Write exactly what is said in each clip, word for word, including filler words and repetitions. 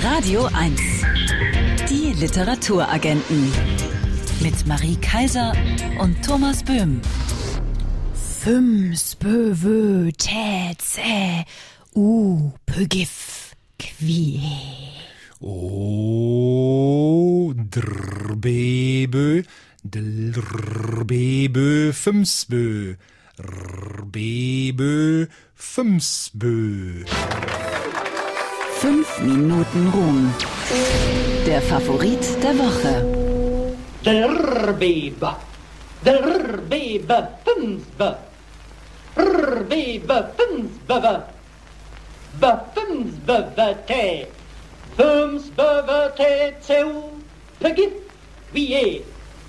Radio eins. Die Literaturagenten. Mit Marie Kaiser und Thomas Böhm. Füm, spö, vö, tä, zä, u, pögif, qui. O, drr, bebö, drr, bebö, fümsbö, rr, bebö, fümsbö. Fünf Minuten Ruhm. Der Favorit der Woche. Der Bebe, der Bebe, fünfbe, der Bebe, fünfbe, be, fünfbe, te, fünfbe, te, zeu, pegit, wie.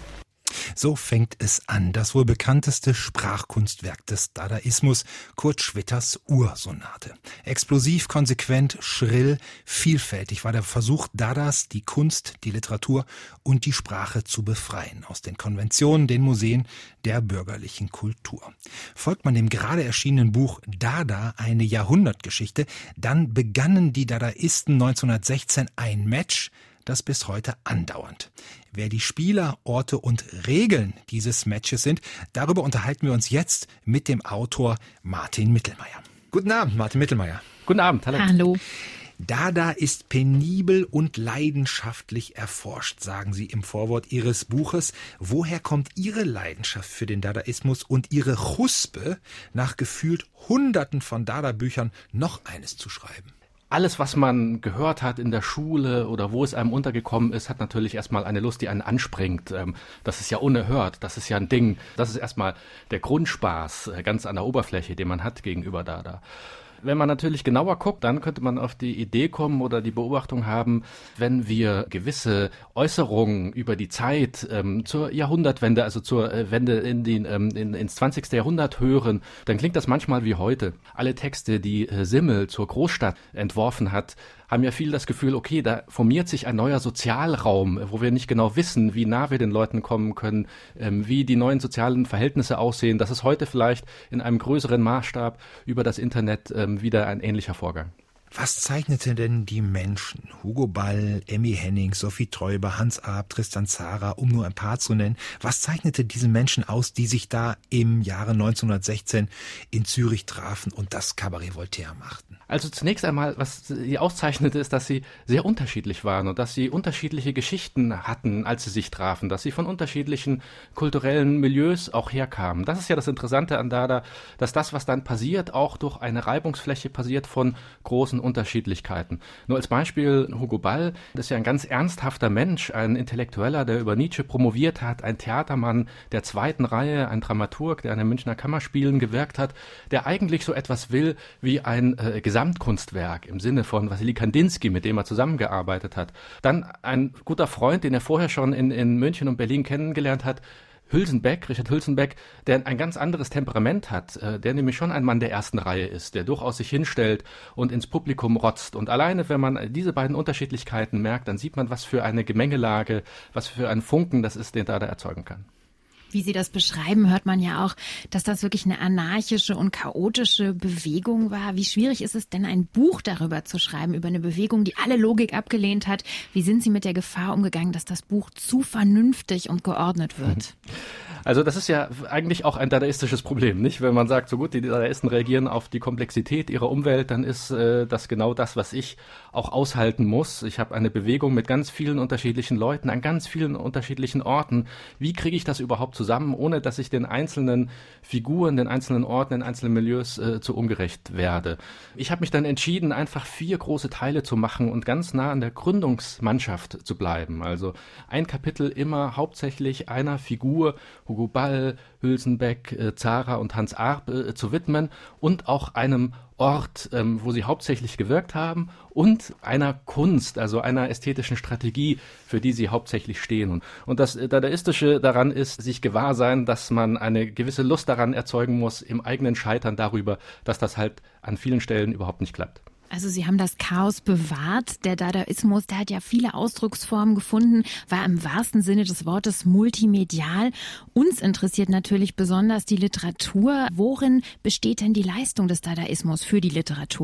So fängt es an, das wohl bekannteste Sprachkunstwerk des Dadaismus, Kurt Schwitters Ursonate. Explosiv, konsequent, schrill, vielfältig war der Versuch Dadas, die Kunst, die Literatur und die Sprache zu befreien aus den Konventionen, den Museen der bürgerlichen Kultur. Folgt man dem gerade erschienenen Buch Dada, eine Jahrhundertgeschichte, dann begannen die Dadaisten neunzehnhundertsechzehn ein Match, das bis heute andauernd. Wer die Spieler, Orte und Regeln dieses Matches sind, darüber unterhalten wir uns jetzt mit dem Autor Martin Mittelmeier. Guten Abend, Martin Mittelmeier. Guten Abend, hallo. Hallo. Dada ist penibel und leidenschaftlich erforscht, sagen Sie im Vorwort Ihres Buches. Woher kommt Ihre Leidenschaft für den Dadaismus und Ihre Chuspe, nach gefühlt Hunderten von Dada-Büchern noch eines zu schreiben? Alles, was man gehört hat in der Schule oder wo es einem untergekommen ist, hat natürlich erstmal eine Lust, die einen anspringt. Das ist ja unerhört, das ist ja ein Ding. Das ist erstmal der Grundspaß ganz an der Oberfläche, den man hat gegenüber Dada. Wenn man natürlich genauer guckt, dann könnte man auf die Idee kommen oder die Beobachtung haben, wenn wir gewisse Äußerungen über die Zeit ähm, zur Jahrhundertwende, also zur äh, Wende in den, ähm, in, ins zwanzigste Jahrhundert hören, dann klingt das manchmal wie heute. Alle Texte, die äh, Simmel zur Großstadt entworfen hat, haben ja viel das Gefühl, okay, da formiert sich ein neuer Sozialraum, wo wir nicht genau wissen, wie nah wir den Leuten kommen können, ähm, wie die neuen sozialen Verhältnisse aussehen. Das ist heute vielleicht in einem größeren Maßstab über das Internet ähm, wieder ein ähnlicher Vorgang. Was zeichnete denn die Menschen? Hugo Ball, Emmy Henning, Sophie Teuber, Hans Arp, Tristan Tzara, um nur ein paar zu nennen. Was zeichnete diese Menschen aus, die sich da im Jahre neunzehnhundertsechzehn in Zürich trafen und das Cabaret Voltaire machten? Also zunächst einmal, was sie auszeichnete, ist, dass sie sehr unterschiedlich waren und dass sie unterschiedliche Geschichten hatten, als sie sich trafen, dass sie von unterschiedlichen kulturellen Milieus auch herkamen. Das ist ja das Interessante an Dada, dass das, was dann passiert, auch durch eine Reibungsfläche passiert von großen Unterschiedlichkeiten. Nur als Beispiel Hugo Ball, das ist ja ein ganz ernsthafter Mensch, ein Intellektueller, der über Nietzsche promoviert hat, ein Theatermann der zweiten Reihe, ein Dramaturg, der an den Münchner Kammerspielen gewirkt hat, der eigentlich so etwas will wie ein äh, Gesamtkunstwerk im Sinne von Wassily Kandinsky, mit dem er zusammengearbeitet hat. Dann ein guter Freund, den er vorher schon in, in München und Berlin kennengelernt hat, Hülsenbeck, Richard Hülsenbeck, der ein ganz anderes Temperament hat, der nämlich schon ein Mann der ersten Reihe ist, der durchaus sich hinstellt und ins Publikum rotzt. Und alleine, wenn man diese beiden Unterschiedlichkeiten merkt, dann sieht man, was für eine Gemengelage, was für ein Funken das ist, den Dada erzeugen kann. Wie Sie das beschreiben, hört man ja auch, dass das wirklich eine anarchische und chaotische Bewegung war. Wie schwierig ist es denn, ein Buch darüber zu schreiben, über eine Bewegung, die alle Logik abgelehnt hat? Wie sind Sie mit der Gefahr umgegangen, dass das Buch zu vernünftig und geordnet wird? Also das ist ja eigentlich auch ein dadaistisches Problem, nicht? Wenn man sagt, so gut, die Dadaisten reagieren auf die Komplexität ihrer Umwelt, dann ist äh, das genau das, was ich auch aushalten muss. Ich habe eine Bewegung mit ganz vielen unterschiedlichen Leuten an ganz vielen unterschiedlichen Orten. Wie kriege ich das überhaupt zusammen, ohne dass ich den einzelnen Figuren, den einzelnen Orten, den einzelnen Milieus äh, zu ungerecht werde? Ich habe mich dann entschieden, einfach vier große Teile zu machen und ganz nah an der Gründungsmannschaft zu bleiben. Also ein Kapitel immer hauptsächlich einer Figur, Hugo Ball, Hülsenbeck, äh, Tzara und Hans Arp äh, zu widmen und auch einem Ort, ähm, wo sie hauptsächlich gewirkt haben und einer Kunst, also einer ästhetischen Strategie, für die sie hauptsächlich stehen. Und, und das Dadaistische daran ist, sich gewahr sein, dass man eine gewisse Lust daran erzeugen muss, im eigenen Scheitern darüber, dass das halt an vielen Stellen überhaupt nicht klappt. Also Sie haben das Chaos bewahrt. Der Dadaismus, der hat ja viele Ausdrucksformen gefunden, war im wahrsten Sinne des Wortes multimedial. Uns interessiert natürlich besonders die Literatur. Worin besteht denn die Leistung des Dadaismus für die Literatur?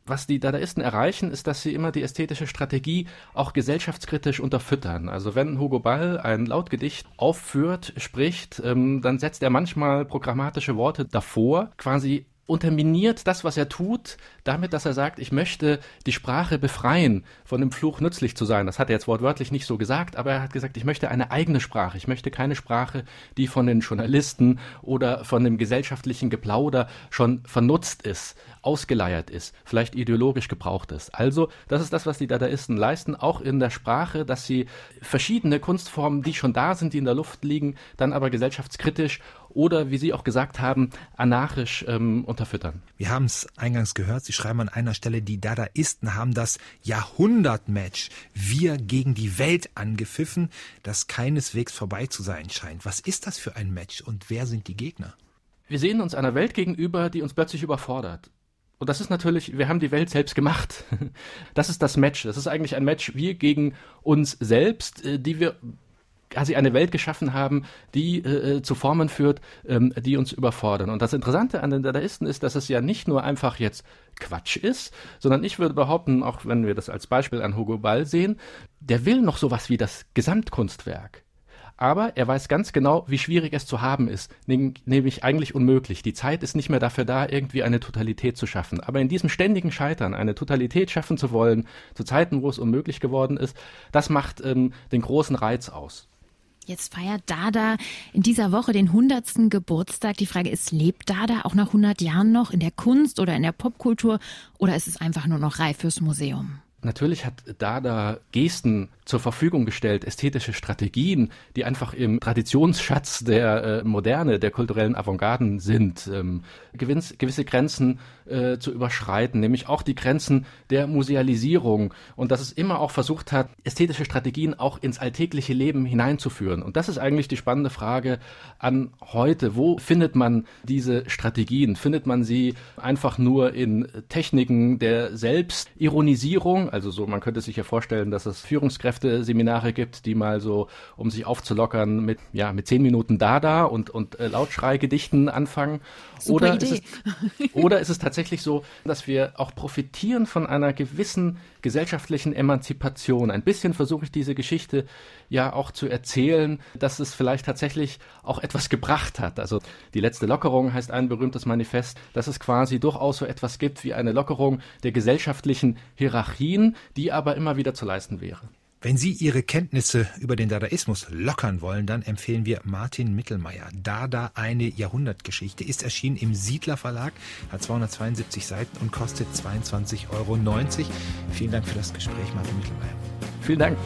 Was die Dadaisten erreichen, ist, dass sie immer die ästhetische Strategie auch gesellschaftskritisch unterfüttern. Also wenn Hugo Ball ein Lautgedicht aufführt, spricht, ähm, dann setzt er manchmal programmatische Worte davor, quasi unterminiert das, was er tut, damit, dass er sagt, ich möchte die Sprache befreien von dem Fluch, nützlich zu sein. Das hat er jetzt wortwörtlich nicht so gesagt, aber er hat gesagt, ich möchte eine eigene Sprache. Ich möchte keine Sprache, die von den Journalisten oder von dem gesellschaftlichen Geplauder schon vernutzt ist, ausgeleiert ist, vielleicht ideologisch gebraucht ist. Also, das ist das, was die Dadaisten leisten, auch in der Sprache, dass sie verschiedene Kunstformen, die schon da sind, die in der Luft liegen, dann aber gesellschaftskritisch oder, wie Sie auch gesagt haben, anarchisch ähm, unterfüttern. Wir haben es eingangs gehört, Sie schreiben an einer Stelle, die Dadaisten haben das Jahrhundertmatch Wir gegen die Welt angepfiffen, das keineswegs vorbei zu sein scheint. Was ist das für ein Match und wer sind die Gegner? Wir sehen uns einer Welt gegenüber, die uns plötzlich überfordert. Und das ist natürlich, wir haben die Welt selbst gemacht. Das ist das Match. Das ist eigentlich ein Match, wir gegen uns selbst, die wir quasi eine Welt geschaffen haben, die äh, zu Formen führt, ähm, die uns überfordern. Und das Interessante an den Dadaisten ist, dass es ja nicht nur einfach jetzt Quatsch ist, sondern ich würde behaupten, auch wenn wir das als Beispiel an Hugo Ball sehen, der will noch sowas wie das Gesamtkunstwerk. Aber er weiß ganz genau, wie schwierig es zu haben ist, nämlich eigentlich unmöglich. Die Zeit ist nicht mehr dafür da, irgendwie eine Totalität zu schaffen. Aber in diesem ständigen Scheitern, eine Totalität schaffen zu wollen, zu Zeiten, wo es unmöglich geworden ist, das macht ähm, den großen Reiz aus. Jetzt feiert Dada in dieser Woche den hundertsten Geburtstag. Die Frage ist, lebt Dada auch nach hundert Jahren noch in der Kunst oder in der Popkultur oder ist es einfach nur noch reif fürs Museum? Natürlich hat Dada Gesten zur Verfügung gestellt, ästhetische Strategien, die einfach im Traditionsschatz der äh, Moderne, der kulturellen Avantgarden sind, ähm, gewinns, gewisse Grenzen äh, zu überschreiten, nämlich auch die Grenzen der Musealisierung und dass es immer auch versucht hat, ästhetische Strategien auch ins alltägliche Leben hineinzuführen. Und das ist eigentlich die spannende Frage an heute. Wo findet man diese Strategien? Findet man sie einfach nur in Techniken der Selbstironisierung? Also so, man könnte sich ja vorstellen, dass es Führungskräfte-Seminare gibt, die mal so, um sich aufzulockern, mit ja mit zehn Minuten Dada und und äh, Lautschreigedichten anfangen. Super oder Idee. Ist es, oder ist es tatsächlich so, dass wir auch profitieren von einer gewissen gesellschaftlichen Emanzipation? Ein bisschen versuche ich diese Geschichte ja auch zu erzählen, dass es vielleicht tatsächlich auch etwas gebracht hat. Also die letzte Lockerung heißt ein berühmtes Manifest, dass es quasi durchaus so etwas gibt wie eine Lockerung der gesellschaftlichen Hierarchien, die aber immer wieder zu leisten wäre. Wenn Sie Ihre Kenntnisse über den Dadaismus lockern wollen, dann empfehlen wir Martin Mittelmeier. Dada, eine Jahrhundertgeschichte, ist erschienen im Siedler Verlag, hat zweihundertzweiundsiebzig Seiten und kostet zweiundzwanzig Euro neunzig. Vielen Dank für das Gespräch, Martin Mittelmeier. Vielen Dank.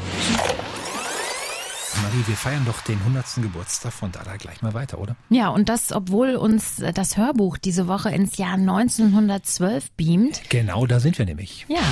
Marie, wir feiern doch den hundertsten Geburtstag von Dada gleich mal weiter, oder? Ja, und das, obwohl uns das Hörbuch diese Woche ins Jahr neunzehnhundertzwölf beamt. Genau, da sind wir nämlich. Ja.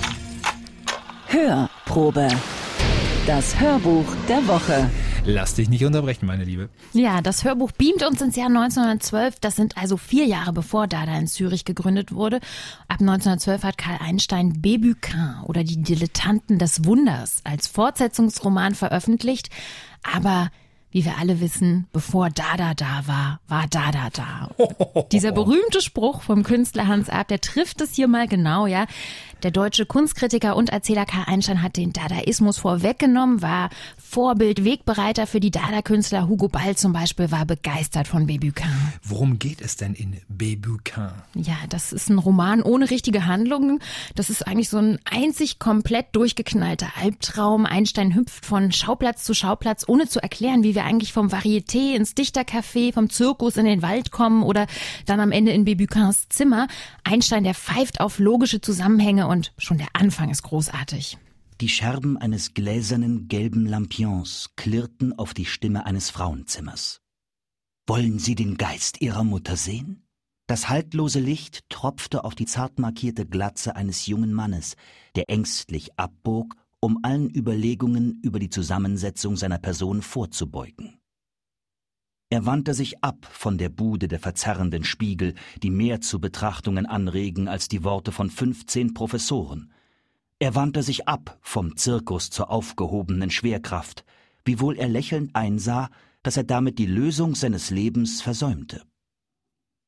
Hörprobe. Das Hörbuch der Woche. Lass dich nicht unterbrechen, meine Liebe. Ja, das Hörbuch beamt uns ins Jahr neunzehnhundertzwölf. Das sind also vier Jahre bevor Dada in Zürich gegründet wurde. Ab neunzehnhundertzwölf hat Karl Einstein Bébuquin oder die Dilettanten des Wunders als Fortsetzungsroman veröffentlicht. Aber wie wir alle wissen, bevor Dada da war, war Dada da. Dieser berühmte Spruch vom Künstler Hans Arp, der trifft es hier mal genau, ja. Der deutsche Kunstkritiker und Erzähler Karl Einstein hat den Dadaismus vorweggenommen, war Vorbild, Wegbereiter für die Dada-Künstler. Hugo Ball zum Beispiel war begeistert von Bébuquin. Worum geht es denn in Bébuquin? Ja, das ist ein Roman ohne richtige Handlungen. Das ist eigentlich so ein einzig komplett durchgeknallter Albtraum. Einstein hüpft von Schauplatz zu Schauplatz, ohne zu erklären, wie wir eigentlich vom Varieté ins Dichtercafé, vom Zirkus in den Wald kommen oder dann am Ende in Bébuquins Zimmer. Einstein, der pfeift auf logische Zusammenhänge und schon der Anfang ist großartig. Die Scherben eines gläsernen gelben Lampions klirrten auf die Stimme eines Frauenzimmers. »Wollen Sie den Geist Ihrer Mutter sehen?« Das haltlose Licht tropfte auf die zart markierte Glatze eines jungen Mannes, der ängstlich abbog, um allen Überlegungen über die Zusammensetzung seiner Person vorzubeugen. Er wandte sich ab von der Bude der verzerrenden Spiegel, die mehr zu Betrachtungen anregen als die Worte von fünfzehn Professoren. Er wandte sich ab vom Zirkus zur aufgehobenen Schwerkraft, wiewohl er lächelnd einsah, dass er damit die Lösung seines Lebens versäumte.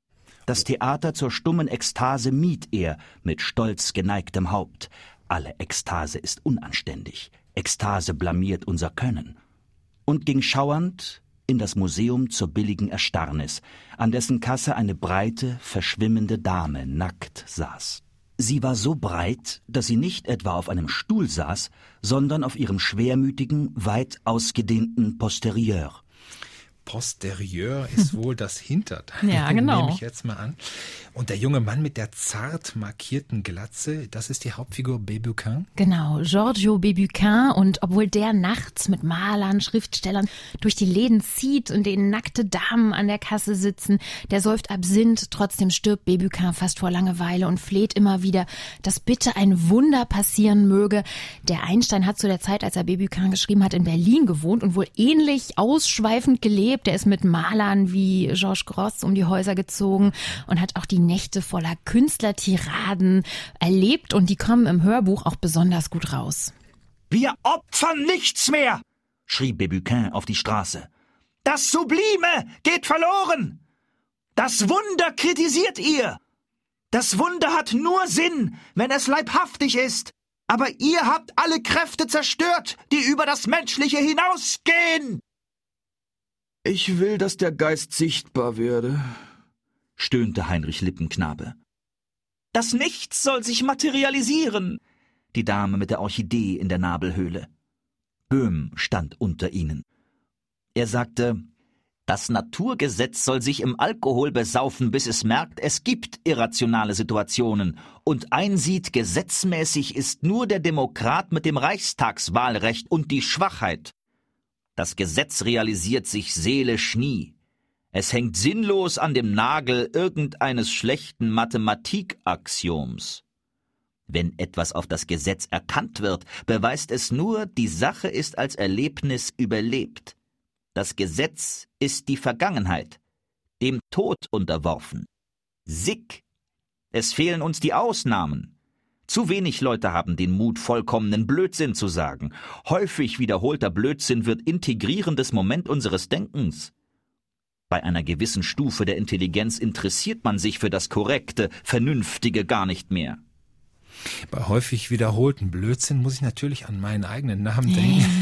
Das Theater zur stummen Ekstase mied er mit stolz geneigtem Haupt. Alle Ekstase ist unanständig. Ekstase blamiert unser Können. Und ging schauernd in das Museum zur billigen Erstarrnis, an dessen Kasse eine breite, verschwimmende Dame nackt saß. Sie war so breit, dass sie nicht etwa auf einem Stuhl saß, sondern auf ihrem schwermütigen, weit ausgedehnten Posterieur. Posterieur ist wohl das Hinterteil, ja, genau. nehme ich jetzt mal an. Und der junge Mann mit der zart markierten Glatze, das ist die Hauptfigur Bébuquin? Genau, Giorgio Bébuquin. Und obwohl der nachts mit Malern, Schriftstellern durch die Läden zieht und denen nackte Damen an der Kasse sitzen, der säuft Absinth, trotzdem stirbt Bébuquin fast vor Langeweile und fleht immer wieder, dass bitte ein Wunder passieren möge. Der Einstein hat zu der Zeit, als er Bébuquin geschrieben hat, in Berlin gewohnt und wohl ähnlich ausschweifend gelebt. Er ist mit Malern wie Georges Grosz um die Häuser gezogen und hat auch die Nächte voller Künstlertiraden erlebt und die kommen im Hörbuch auch besonders gut raus. »Wir opfern nichts mehr«, schrie Bébuquin auf die Straße. »Das Sublime geht verloren. Das Wunder kritisiert ihr. Das Wunder hat nur Sinn, wenn es leibhaftig ist. Aber ihr habt alle Kräfte zerstört, die über das Menschliche hinausgehen.« »Ich will, dass der Geist sichtbar werde«, stöhnte Heinrich Lippenknabe. »Das Nichts soll sich materialisieren«, die Dame mit der Orchidee in der Nabelhöhle. Böhm stand unter ihnen. Er sagte, »Das Naturgesetz soll sich im Alkohol besaufen, bis es merkt, es gibt irrationale Situationen und einsieht, gesetzmäßig ist nur der Demokrat mit dem Reichstagswahlrecht und die Schwachheit. Das Gesetz realisiert sich seelisch nie. Es hängt sinnlos an dem Nagel irgendeines schlechten Mathematikaxioms. Wenn etwas auf das Gesetz erkannt wird, beweist es nur, die Sache ist als Erlebnis überlebt. Das Gesetz ist die Vergangenheit, dem Tod unterworfen. Sick. Es fehlen uns die Ausnahmen. Zu wenig Leute haben den Mut, vollkommenen Blödsinn zu sagen. Häufig wiederholter Blödsinn wird integrierendes Moment unseres Denkens. Bei einer gewissen Stufe der Intelligenz interessiert man sich für das Korrekte, Vernünftige gar nicht mehr. Bei häufig wiederholten Blödsinn muss ich natürlich an meinen eigenen Namen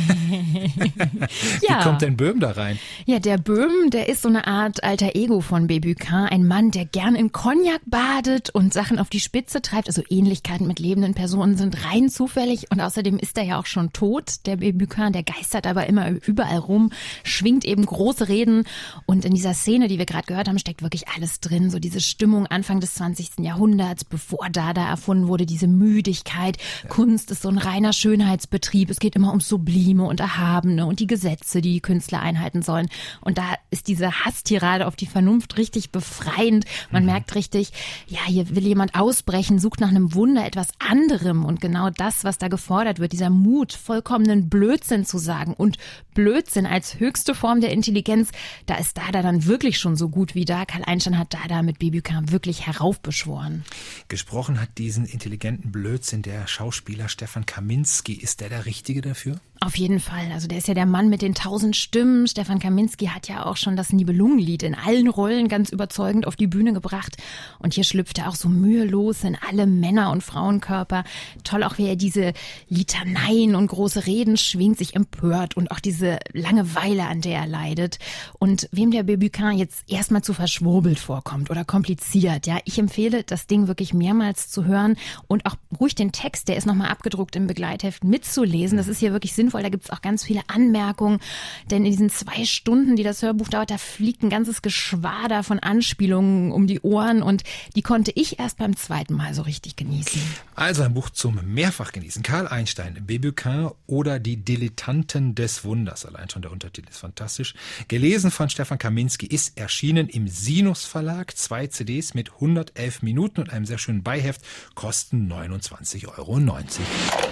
denken. Ja. Wie kommt denn Böhm da rein? Ja, der Böhm, der ist so eine Art alter Ego von Bébuquin. Ein Mann, der gern in Cognac badet und Sachen auf die Spitze treibt. Also Ähnlichkeiten mit lebenden Personen sind rein zufällig. Und außerdem ist er ja auch schon tot. Der Bébuquin, der geistert aber immer überall rum, schwingt eben große Reden. Und in dieser Szene, die wir gerade gehört haben, steckt wirklich alles drin. So diese Stimmung Anfang des zwanzigsten Jahrhunderts, bevor Dada erfunden wurde, diese Müdigkeit. Ja. Kunst ist so ein reiner Schönheitsbetrieb. Es geht immer ums Sublime und Erhabene und die Gesetze, die die Künstler einhalten sollen. Und da ist diese Hasstirade auf die Vernunft richtig befreiend. Man mhm. merkt richtig, ja, hier will jemand ausbrechen, sucht nach einem Wunder, etwas anderem. Und genau das, was da gefordert wird, dieser Mut, vollkommenen Blödsinn zu sagen. Und Blödsinn als höchste Form der Intelligenz, da ist Dada dann wirklich schon so gut wie da. Karl Einstein hat Dada mit Bébuquin wirklich heraufbeschworen. Gesprochen hat diesen intelligenten Blödsinn der Schauspieler Stefan Kaminski. Ist der der Richtige dafür? Auf jeden Fall. Also der ist ja der Mann mit den tausend Stimmen. Stefan Kaminski hat ja auch schon das Nibelungenlied in allen Rollen ganz überzeugend auf die Bühne gebracht. Und hier schlüpft er auch so mühelos in alle Männer- und Frauenkörper. Toll auch, wie er diese Litaneien und große Reden schwingt, sich empört und auch diese Langeweile, an der er leidet. Und wem der Bébuquin jetzt erstmal zu verschwurbelt vorkommt oder kompliziert, ja, ich empfehle, das Ding wirklich mehrmals zu hören und auch ruhig den Text, der ist nochmal abgedruckt im Begleitheft, mitzulesen. Das ist hier wirklich sinnvoll. Da gibt es auch ganz viele Anmerkungen, denn in diesen zwei Stunden, die das Hörbuch dauert, da fliegt ein ganzes Geschwader von Anspielungen um die Ohren und die konnte ich erst beim zweiten Mal so richtig genießen. Also ein Buch zum Mehrfachgenießen. Karl Einstein, Bébuquin oder die Dilettanten des Wunders. Allein schon der Untertitel ist fantastisch. Gelesen von Stefan Kaminski, ist erschienen im Sinus Verlag. Zwei C Ds mit hundertelf Minuten und einem sehr schönen Beiheft kosten neunundzwanzig Euro neunzig.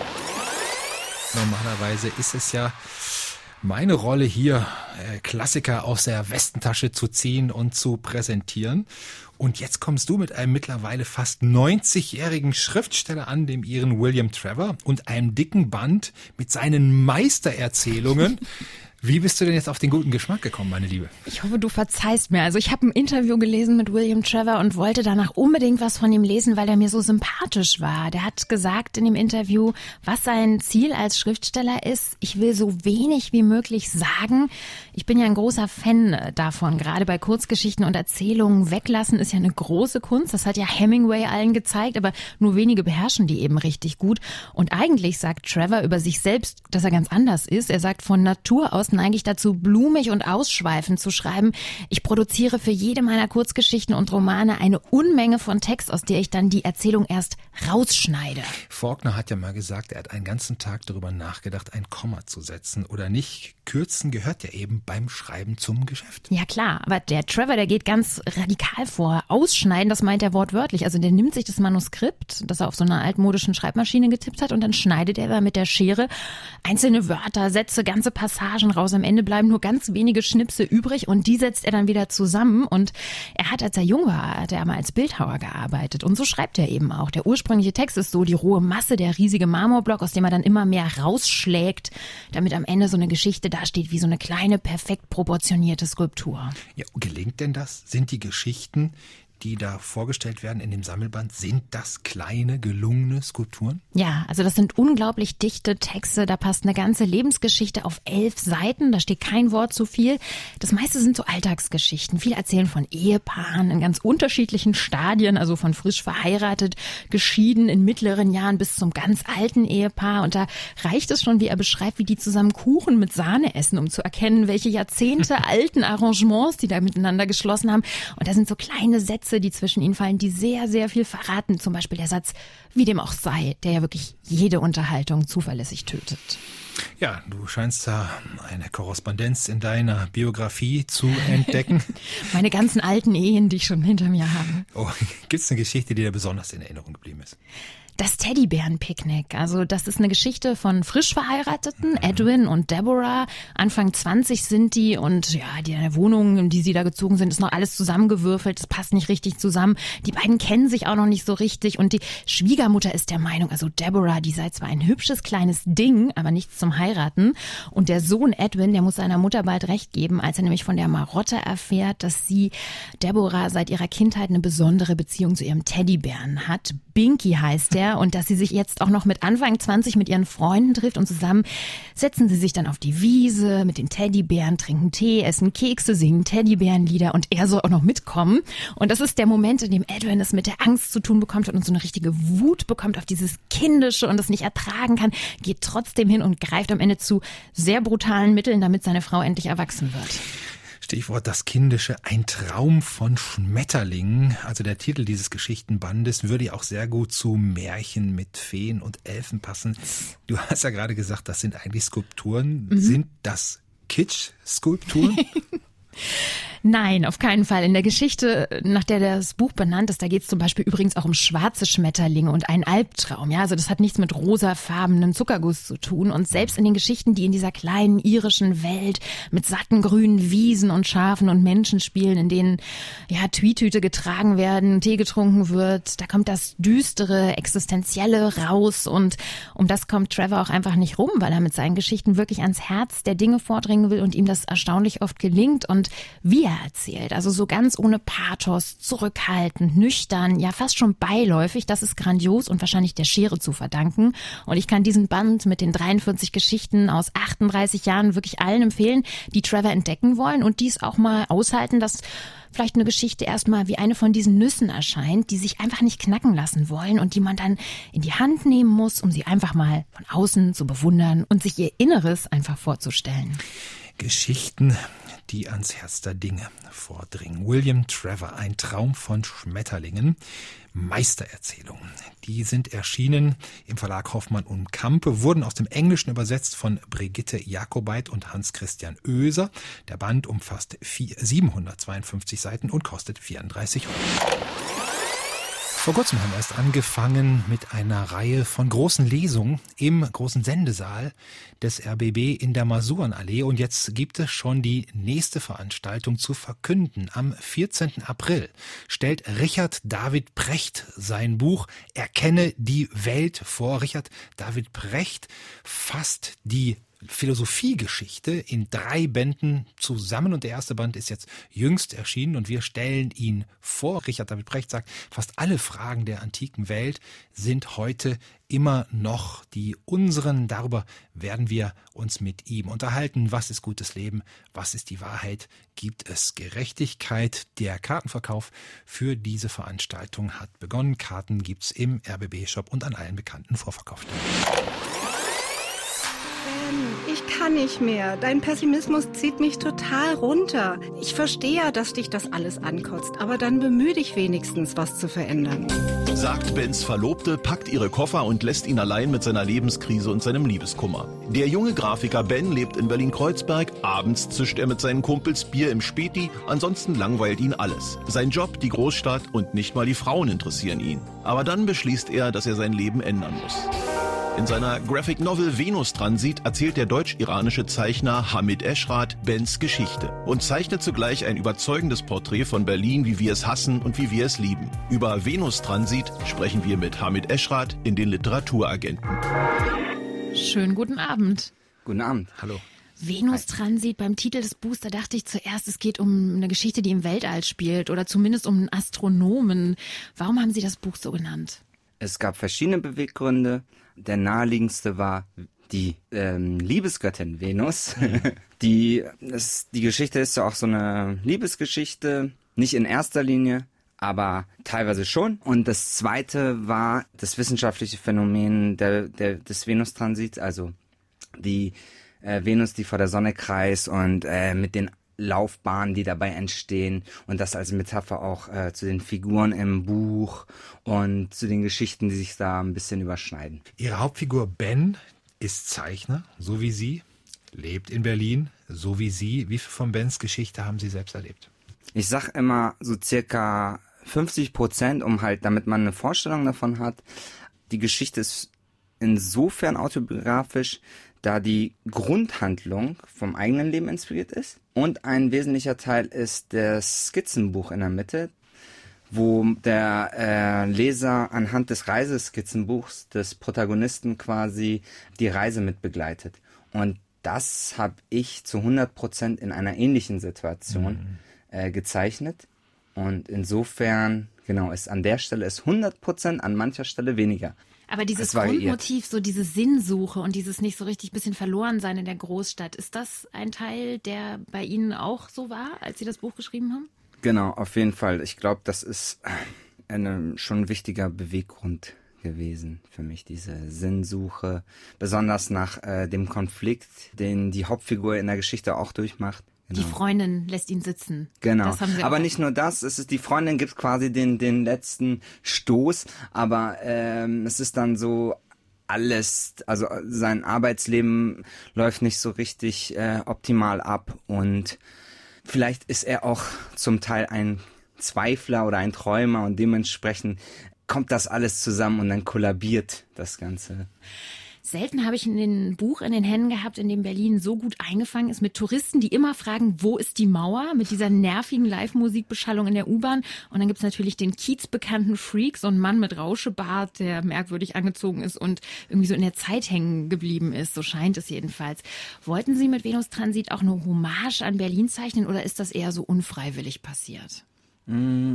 Normalerweise ist es ja meine Rolle hier, äh, Klassiker aus der Westentasche zu ziehen und zu präsentieren. Und jetzt kommst du mit einem mittlerweile fast neunzigjährigen Schriftsteller an, dem Iren William Trevor, und einem dicken Band mit seinen Meistererzählungen. Wie bist du denn jetzt auf den guten Geschmack gekommen, meine Liebe? Ich hoffe, du verzeihst mir. Also ich habe ein Interview gelesen mit William Trevor und wollte danach unbedingt was von ihm lesen, weil er mir so sympathisch war. Der hat gesagt in dem Interview, was sein Ziel als Schriftsteller ist. Ich will so wenig wie möglich sagen. Ich bin ja ein großer Fan davon. Gerade bei Kurzgeschichten und Erzählungen weglassen ist ja eine große Kunst. Das hat ja Hemingway allen gezeigt, aber nur wenige beherrschen die eben richtig gut. Und eigentlich sagt Trevor über sich selbst, dass er ganz anders ist. Er sagt, von Natur aus neige ich dazu, blumig und ausschweifend zu schreiben. Ich produziere für jede meiner Kurzgeschichten und Romane eine Unmenge von Text, aus der ich dann die Erzählung erst rausschneide. Faulkner hat ja mal gesagt, er hat einen ganzen Tag darüber nachgedacht, ein Komma zu setzen oder nicht. Kürzen gehört ja eben beim Schreiben zum Geschäft. Ja klar, aber der Trevor, der geht ganz radikal vor. Ausschneiden, das meint er wortwörtlich. Also der nimmt sich das Manuskript, das er auf so einer altmodischen Schreibmaschine getippt hat, und dann schneidet er da mit der Schere einzelne Wörter, Sätze, ganze Passagen raus. Am Ende bleiben nur ganz wenige Schnipse übrig und die setzt er dann wieder zusammen. Und er hat, als er jung war, hat er mal als Bildhauer gearbeitet. Und so schreibt er eben auch. Der ursprüngliche Text ist so die rohe Masse, der riesige Marmorblock, aus dem er dann immer mehr rausschlägt, damit am Ende so eine Geschichte dasteht wie so eine kleine, perfekt proportionierte Skulptur. Ja, gelingt denn das? Sind die Geschichten, die da vorgestellt werden in dem Sammelband, sind das kleine, gelungene Skulpturen? Ja, also das sind unglaublich dichte Texte. Da passt eine ganze Lebensgeschichte auf elf Seiten. Da steht kein Wort zu viel. Das meiste sind so Alltagsgeschichten. Viel erzählen von Ehepaaren in ganz unterschiedlichen Stadien, also von frisch verheiratet, geschieden in mittleren Jahren bis zum ganz alten Ehepaar. Und da reicht es schon, wie er beschreibt, wie die zusammen Kuchen mit Sahne essen, um zu erkennen, welche Jahrzehnte alten Arrangements die da miteinander geschlossen haben. Und da sind so kleine Sätze, die zwischen ihnen fallen, die sehr, sehr viel verraten. Zum Beispiel der Satz, wie dem auch sei, der ja wirklich jede Unterhaltung zuverlässig tötet. Ja, du scheinst da eine Korrespondenz in deiner Biografie zu entdecken. Meine ganzen alten Ehen, die ich schon hinter mir habe. Oh, gibt's eine Geschichte, die dir besonders in Erinnerung geblieben ist? Das Teddybärenpicknick, also das ist eine Geschichte von frisch Verheirateten, Edwin und Deborah. Anfang zwanzig sind die und ja, die Wohnung, in die sie da gezogen sind, ist noch alles zusammengewürfelt, das passt nicht richtig zusammen. Die beiden kennen sich auch noch nicht so richtig und die Schwiegermutter ist der Meinung, also Deborah, die sei zwar ein hübsches kleines Ding, aber nichts zum Heiraten. Und der Sohn Edwin, der muss seiner Mutter bald recht geben, als er nämlich von der Marotte erfährt, dass sie, Deborah, seit ihrer Kindheit eine besondere Beziehung zu ihrem Teddybären hat. Binky heißt der. Und dass sie sich jetzt auch noch mit Anfang zwanzig mit ihren Freunden trifft und zusammen setzen sie sich dann auf die Wiese mit den Teddybären, trinken Tee, essen Kekse, singen Teddybärenlieder und er soll auch noch mitkommen. Und das ist der Moment, in dem Edwin es mit der Angst zu tun bekommt und so eine richtige Wut bekommt auf dieses Kindische und es nicht ertragen kann, geht trotzdem hin und greift am Ende zu sehr brutalen Mitteln, damit seine Frau endlich erwachsen wird. Stichwort das Kindische, ein Traum von Schmetterlingen. Also der Titel dieses Geschichtenbandes würde ja auch sehr gut zu Märchen mit Feen und Elfen passen. Du hast ja gerade gesagt, das sind eigentlich Skulpturen. Mhm. Sind das Kitsch-Skulpturen? Nein, auf keinen Fall. In der Geschichte, nach der das Buch benannt ist, da geht es zum Beispiel übrigens auch um schwarze Schmetterlinge und einen Albtraum. Ja, also das hat nichts mit rosafarbenen Zuckerguss zu tun. Und selbst in den Geschichten, die in dieser kleinen irischen Welt mit satten grünen Wiesen und Schafen und Menschen spielen, in denen ja Tweetüte getragen werden, Tee getrunken wird, da kommt das Düstere, Existenzielle raus. Und um das kommt Trevor auch einfach nicht rum, weil er mit seinen Geschichten wirklich ans Herz der Dinge vordringen will und ihm das erstaunlich oft gelingt. Und wie er erzählt, also so ganz ohne Pathos, zurückhaltend, nüchtern, ja fast schon beiläufig, das ist grandios und wahrscheinlich der Schere zu verdanken. Und ich kann diesen Band mit den dreiundvierzig Geschichten aus achtunddreißig Jahren wirklich allen empfehlen, die Trevor entdecken wollen und dies auch mal aushalten, dass vielleicht eine Geschichte erstmal wie eine von diesen Nüssen erscheint, die sich einfach nicht knacken lassen wollen und die man dann in die Hand nehmen muss, um sie einfach mal von außen zu bewundern und sich ihr Inneres einfach vorzustellen. Geschichten, die ans Herz der Dinge vordringen. William Trevor, ein Traum von Schmetterlingen. Meistererzählungen. Die sind erschienen im Verlag Hoffmann und Campe, wurden aus dem Englischen übersetzt von Brigitte Jakobait und Hans-Christian Oeser. Der Band umfasst siebenhundertzweiundfünfzig Seiten und kostet vierunddreißig Euro. Vor kurzem haben wir erst angefangen mit einer Reihe von großen Lesungen im großen Sendesaal des R B B in der Masurenallee. Und jetzt gibt es schon die nächste Veranstaltung zu verkünden. Am vierzehnten April stellt Richard David Precht sein Buch Erkenne die Welt vor. Richard David Precht fasst die Philosophiegeschichte in drei Bänden zusammen und der erste Band ist jetzt jüngst erschienen und wir stellen ihn vor. Richard David Brecht sagt, fast alle Fragen der antiken Welt sind heute immer noch die unseren. Darüber werden wir uns mit ihm unterhalten. Was ist gutes Leben? Was ist die Wahrheit? Gibt es Gerechtigkeit? Der Kartenverkauf für diese Veranstaltung hat begonnen. Karten gibt's im R B B-Shop und an allen bekannten Vorverkaufsstellen. Ich kann nicht mehr. Dein Pessimismus zieht mich total runter. Ich verstehe ja, dass dich das alles ankotzt, aber dann bemühe dich wenigstens, was zu verändern. Sagt Bens Verlobte, packt ihre Koffer und lässt ihn allein mit seiner Lebenskrise und seinem Liebeskummer. Der junge Grafiker Ben lebt in Berlin-Kreuzberg. Abends zischt er mit seinen Kumpels Bier im Späti. Ansonsten langweilt ihn alles. Sein Job, die Großstadt und nicht mal die Frauen interessieren ihn. Aber dann beschließt er, dass er sein Leben ändern muss. In seiner Graphic Novel Venus Transit erzählt der deutsch-iranische Zeichner Hamid Eschrat Bens Geschichte und zeichnet zugleich ein überzeugendes Porträt von Berlin, wie wir es hassen und wie wir es lieben. Über Venus Transit sprechen wir mit Hamid Eschrat in den Literaturagenten. Schönen guten Abend. Guten Abend. Hallo. Venus Transit, beim Titel des Buchs, da dachte ich zuerst, es geht um eine Geschichte, die im Weltall spielt oder zumindest um einen Astronomen. Warum haben Sie das Buch so genannt? Es gab verschiedene Beweggründe. Der naheliegendste war die ähm, Liebesgöttin Venus. die, das, die Geschichte ist ja auch so eine Liebesgeschichte, nicht in erster Linie, aber teilweise schon. Und das zweite war das wissenschaftliche Phänomen der, der, des Venus-Transits, also die äh, Venus, die vor der Sonne kreist und äh, mit den Laufbahnen, die dabei entstehen und das als Metapher auch äh, zu den Figuren im Buch und zu den Geschichten, die sich da ein bisschen überschneiden. Ihre Hauptfigur Ben ist Zeichner, so wie Sie, lebt in Berlin, so wie Sie. Wie viel von Bens Geschichte haben Sie selbst erlebt? Ich sag immer so circa fünfzig Prozent, um halt, damit man eine Vorstellung davon hat. Die Geschichte ist insofern autobiografisch, da die Grundhandlung vom eigenen Leben inspiriert ist. Und ein wesentlicher Teil ist das Skizzenbuch in der Mitte, wo der äh, Leser anhand des Reiseskizzenbuchs des Protagonisten quasi die Reise mit begleitet. Und das habe ich zu hundert Prozent in einer ähnlichen Situation mhm. äh, gezeichnet. Und insofern, genau, ist an der Stelle ist hundert Prozent, an mancher Stelle weniger. Aber dieses Grundmotiv, so diese Sinnsuche und dieses nicht so richtig bisschen verloren sein in der Großstadt, ist das ein Teil, der bei Ihnen auch so war, als Sie das Buch geschrieben haben? Genau, auf jeden Fall. Ich glaube, das ist eine, schon ein wichtiger Beweggrund gewesen für mich, diese Sinnsuche, besonders nach äh, dem Konflikt, den die Hauptfigur in der Geschichte auch durchmacht. Genau. Die Freundin lässt ihn sitzen. Genau, das haben Sie aber auch. Nicht nur das, es ist die Freundin gibt quasi den den letzten Stoß, aber ähm, es ist dann so alles, also sein Arbeitsleben läuft nicht so richtig äh, optimal ab und vielleicht ist er auch zum Teil ein Zweifler oder ein Träumer und dementsprechend kommt das alles zusammen und dann kollabiert das Ganze. Selten habe ich ein Buch in den Händen gehabt, in dem Berlin so gut eingefangen ist mit Touristen, die immer fragen, wo ist die Mauer? Mit dieser nervigen Live-Musikbeschallung in der U-Bahn. Und dann gibt's natürlich den kiezbekannten Freak, so ein Mann mit Rauschebart, der merkwürdig angezogen ist und irgendwie so in der Zeit hängen geblieben ist. So scheint es jedenfalls. Wollten Sie mit Venus Transit auch eine Hommage an Berlin zeichnen oder ist das eher so unfreiwillig passiert? Mm.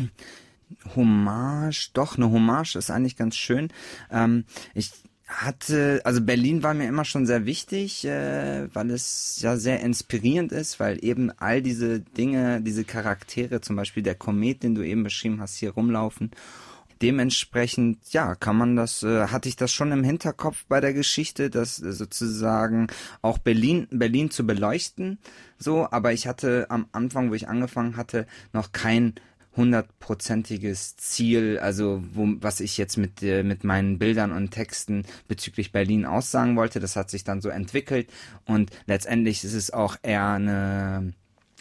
Hommage, doch, eine Hommage ist eigentlich ganz schön. Ähm, ich hatte, also Berlin war mir immer schon sehr wichtig, äh, weil es ja sehr inspirierend ist, weil eben all diese Dinge, diese Charaktere, zum Beispiel der Komet, den du eben beschrieben hast, hier rumlaufen. Dementsprechend, ja, kann man das, äh, hatte ich das schon im Hinterkopf bei der Geschichte, das äh, sozusagen auch Berlin, Berlin zu beleuchten, so, aber ich hatte am Anfang, wo ich angefangen hatte, noch kein hundertprozentiges Ziel, also wo, was ich jetzt mit äh, mit meinen Bildern und Texten bezüglich Berlin aussagen wollte. Das hat sich dann so entwickelt und letztendlich ist es auch eher eine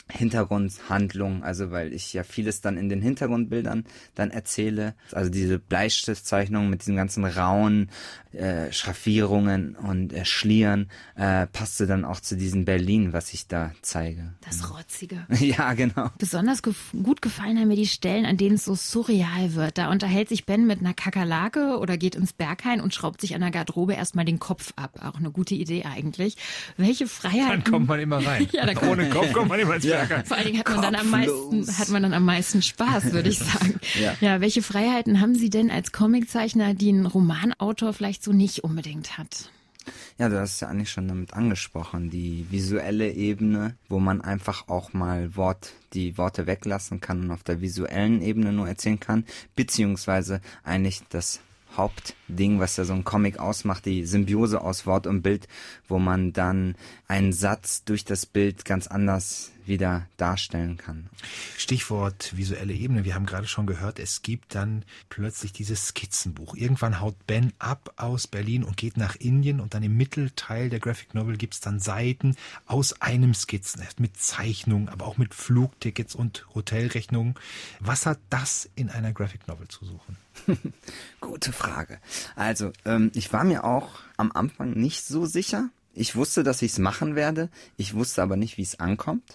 Hintergrundhandlung, also weil ich ja vieles dann in den Hintergrundbildern dann erzähle. Also diese Bleistiftzeichnungen mit diesen ganzen rauen äh, Schraffierungen und äh, Schlieren äh, passte dann auch zu diesem Berlin, was ich da zeige. Das Rotzige. Ja, genau. Besonders gef- gut gefallen haben mir die Stellen, an denen es so surreal wird. Da unterhält sich Ben mit einer Kakerlake oder geht ins Berghain und schraubt sich an der Garderobe erstmal den Kopf ab. Auch eine gute Idee eigentlich. Welche Freiheiten... Dann kommt man immer rein. Ja, da kommt Ohne Kopf kommt man immer ins Ja. Berghain. Vor allen Dingen hat man, dann am meisten, hat man dann am meisten Spaß, würde ich sagen. Ja. Ja, welche Freiheiten haben Sie denn als Comiczeichner, die ein Romanautor vielleicht so nicht unbedingt hat? Ja, du hast es ja eigentlich schon damit angesprochen, die visuelle Ebene, wo man einfach auch mal Wort, die Worte weglassen kann und auf der visuellen Ebene nur erzählen kann, beziehungsweise eigentlich das Hauptding, was ja so ein Comic ausmacht, die Symbiose aus Wort und Bild, wo man dann einen Satz durch das Bild ganz anders wieder darstellen kann. Stichwort visuelle Ebene. Wir haben gerade schon gehört, es gibt dann plötzlich dieses Skizzenbuch. Irgendwann haut Ben ab aus Berlin und geht nach Indien und dann im Mittelteil der Graphic Novel gibt es dann Seiten aus einem Skizzenheft mit Zeichnungen, aber auch mit Flugtickets und Hotelrechnungen. Was hat das in einer Graphic Novel zu suchen? Gute Frage. Also, ähm, ich war mir auch am Anfang nicht so sicher. Ich wusste, dass ich es machen werde. Ich wusste aber nicht, wie es ankommt.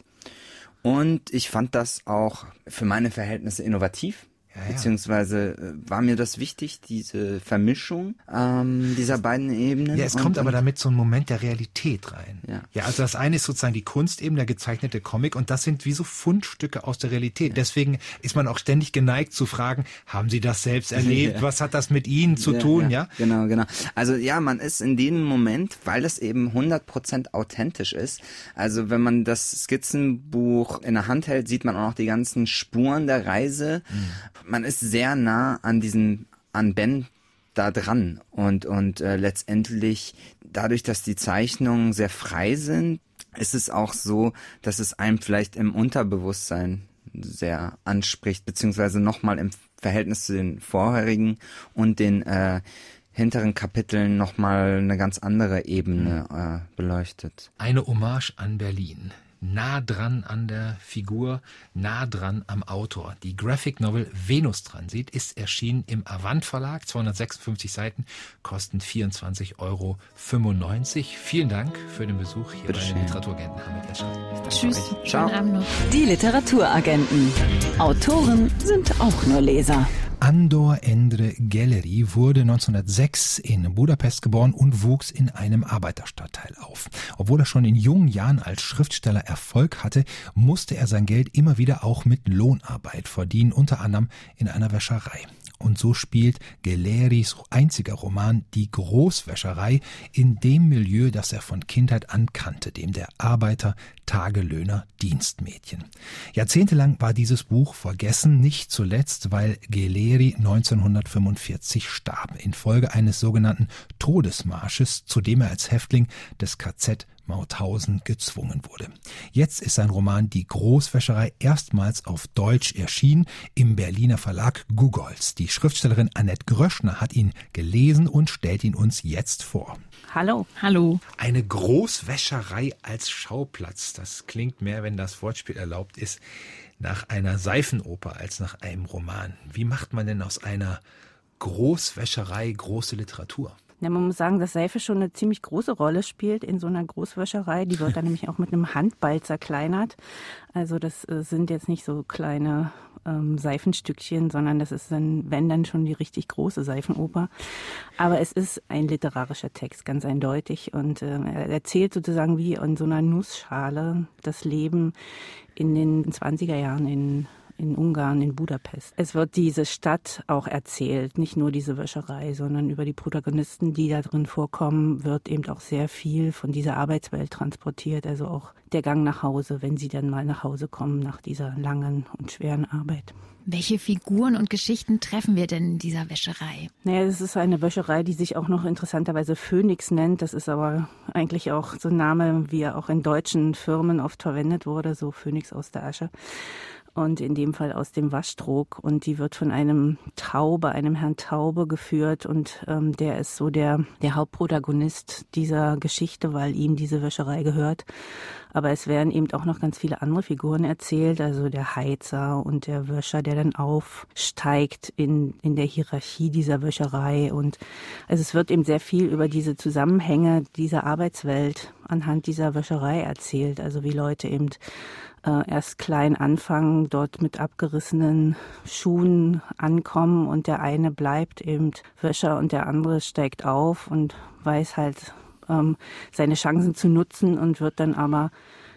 Und ich fand das auch für meine Verhältnisse innovativ. Ja, ja. Beziehungsweise äh, war mir das wichtig, diese Vermischung ähm, dieser beiden Ebenen. Ja, es und, kommt aber und, damit so ein Moment der Realität rein. Ja. ja, also das eine ist sozusagen die Kunstebene, der gezeichnete Comic und das sind wie so Fundstücke aus der Realität. Ja. Deswegen ist man auch ständig geneigt zu fragen, haben Sie das selbst erlebt? Ja. Was hat das mit Ihnen zu ja, tun? Ja, ja, genau, genau. Also ja, man ist in dem Moment, weil es eben hundert Prozent authentisch ist. Also wenn man das Skizzenbuch in der Hand hält, sieht man auch noch die ganzen Spuren der Reise. Mhm. Man ist sehr nah an diesen, an Ben da dran und, und äh, letztendlich dadurch, dass die Zeichnungen sehr frei sind, ist es auch so, dass es einem vielleicht im Unterbewusstsein sehr anspricht, beziehungsweise nochmal im Verhältnis zu den vorherigen und den äh, hinteren Kapiteln nochmal eine ganz andere Ebene äh, beleuchtet. Eine Hommage an Berlin. Nah dran an der Figur, nah dran am Autor. Die Graphic Novel Venustransit ist erschienen im Avant Verlag, zweihundertsechsundfünfzig Seiten, kosten vierundzwanzig Euro fünfundneunzig. Vielen Dank für den Besuch hier Bitte bei den schön. Literaturagenten Hamid Eschat. Tschüss, schönen Abend noch. Die Literaturagenten. Autoren sind auch nur Leser. Andor Endre Gelleri wurde neunzehnhundertsechs in Budapest geboren und wuchs in einem Arbeiterstadtteil auf. Obwohl er schon in jungen Jahren als Schriftsteller Erfolg hatte, musste er sein Geld immer wieder auch mit Lohnarbeit verdienen, unter anderem in einer Wäscherei. Und so spielt Gelleris einziger Roman Die Großwäscherei in dem Milieu, das er von Kindheit an kannte, dem der Arbeiter, Tagelöhner, Dienstmädchen. Jahrzehntelang war dieses Buch vergessen, nicht zuletzt, weil Gelleri neunzehnhundertfünfundvierzig starb, infolge eines sogenannten Todesmarsches, zu dem er als Häftling des K Z Mauthausen gezwungen wurde. Jetzt ist sein Roman Die Großwäscherei erstmals auf Deutsch erschienen im Berliner Verlag Gugolz. Die Schriftstellerin Annette Gröschner hat ihn gelesen und stellt ihn uns jetzt vor. Hallo. Hallo. Eine Großwäscherei als Schauplatz. Das klingt mehr, wenn das Wortspiel erlaubt ist, nach einer Seifenoper als nach einem Roman. Wie macht man denn aus einer Großwäscherei große Literatur? Ja, man muss sagen, dass Seife schon eine ziemlich große Rolle spielt in so einer Großwäscherei. Die wird dann nämlich auch mit einem Handball zerkleinert. Also das äh, sind jetzt nicht so kleine ähm, Seifenstückchen, sondern das ist dann, wenn dann schon die richtig große Seifenoper. Aber es ist ein literarischer Text, ganz eindeutig. Und äh, er erzählt sozusagen wie in so einer Nussschale das Leben in den zwanziger Jahren in in Ungarn, in Budapest. Es wird diese Stadt auch erzählt, nicht nur diese Wäscherei, sondern über die Protagonisten, die da drin vorkommen, wird eben auch sehr viel von dieser Arbeitswelt transportiert, also auch der Gang nach Hause, wenn sie dann mal nach Hause kommen nach dieser langen und schweren Arbeit. Welche Figuren und Geschichten treffen wir denn in dieser Wäscherei? Naja, es ist eine Wäscherei, die sich auch noch interessanterweise Phoenix nennt. Das ist aber eigentlich auch so ein Name, wie er auch in deutschen Firmen oft verwendet wurde, so Phoenix aus der Asche. und in dem Fall aus dem Waschtrog. Und die wird von einem Taube, einem Herrn Taube geführt und ähm, der ist so der, der Hauptprotagonist dieser Geschichte, weil ihm diese Wäscherei gehört. Aber es werden eben auch noch ganz viele andere Figuren erzählt, also der Heizer und der Wäscher, der dann aufsteigt in, in der Hierarchie dieser Wäscherei. Und also es wird eben sehr viel über diese Zusammenhänge dieser Arbeitswelt anhand dieser Wäscherei erzählt. Also wie Leute eben äh, erst klein anfangen, dort mit abgerissenen Schuhen ankommen und der eine bleibt eben Wäscher und der andere steigt auf und weiß halt, seine Chancen zu nutzen und wird dann aber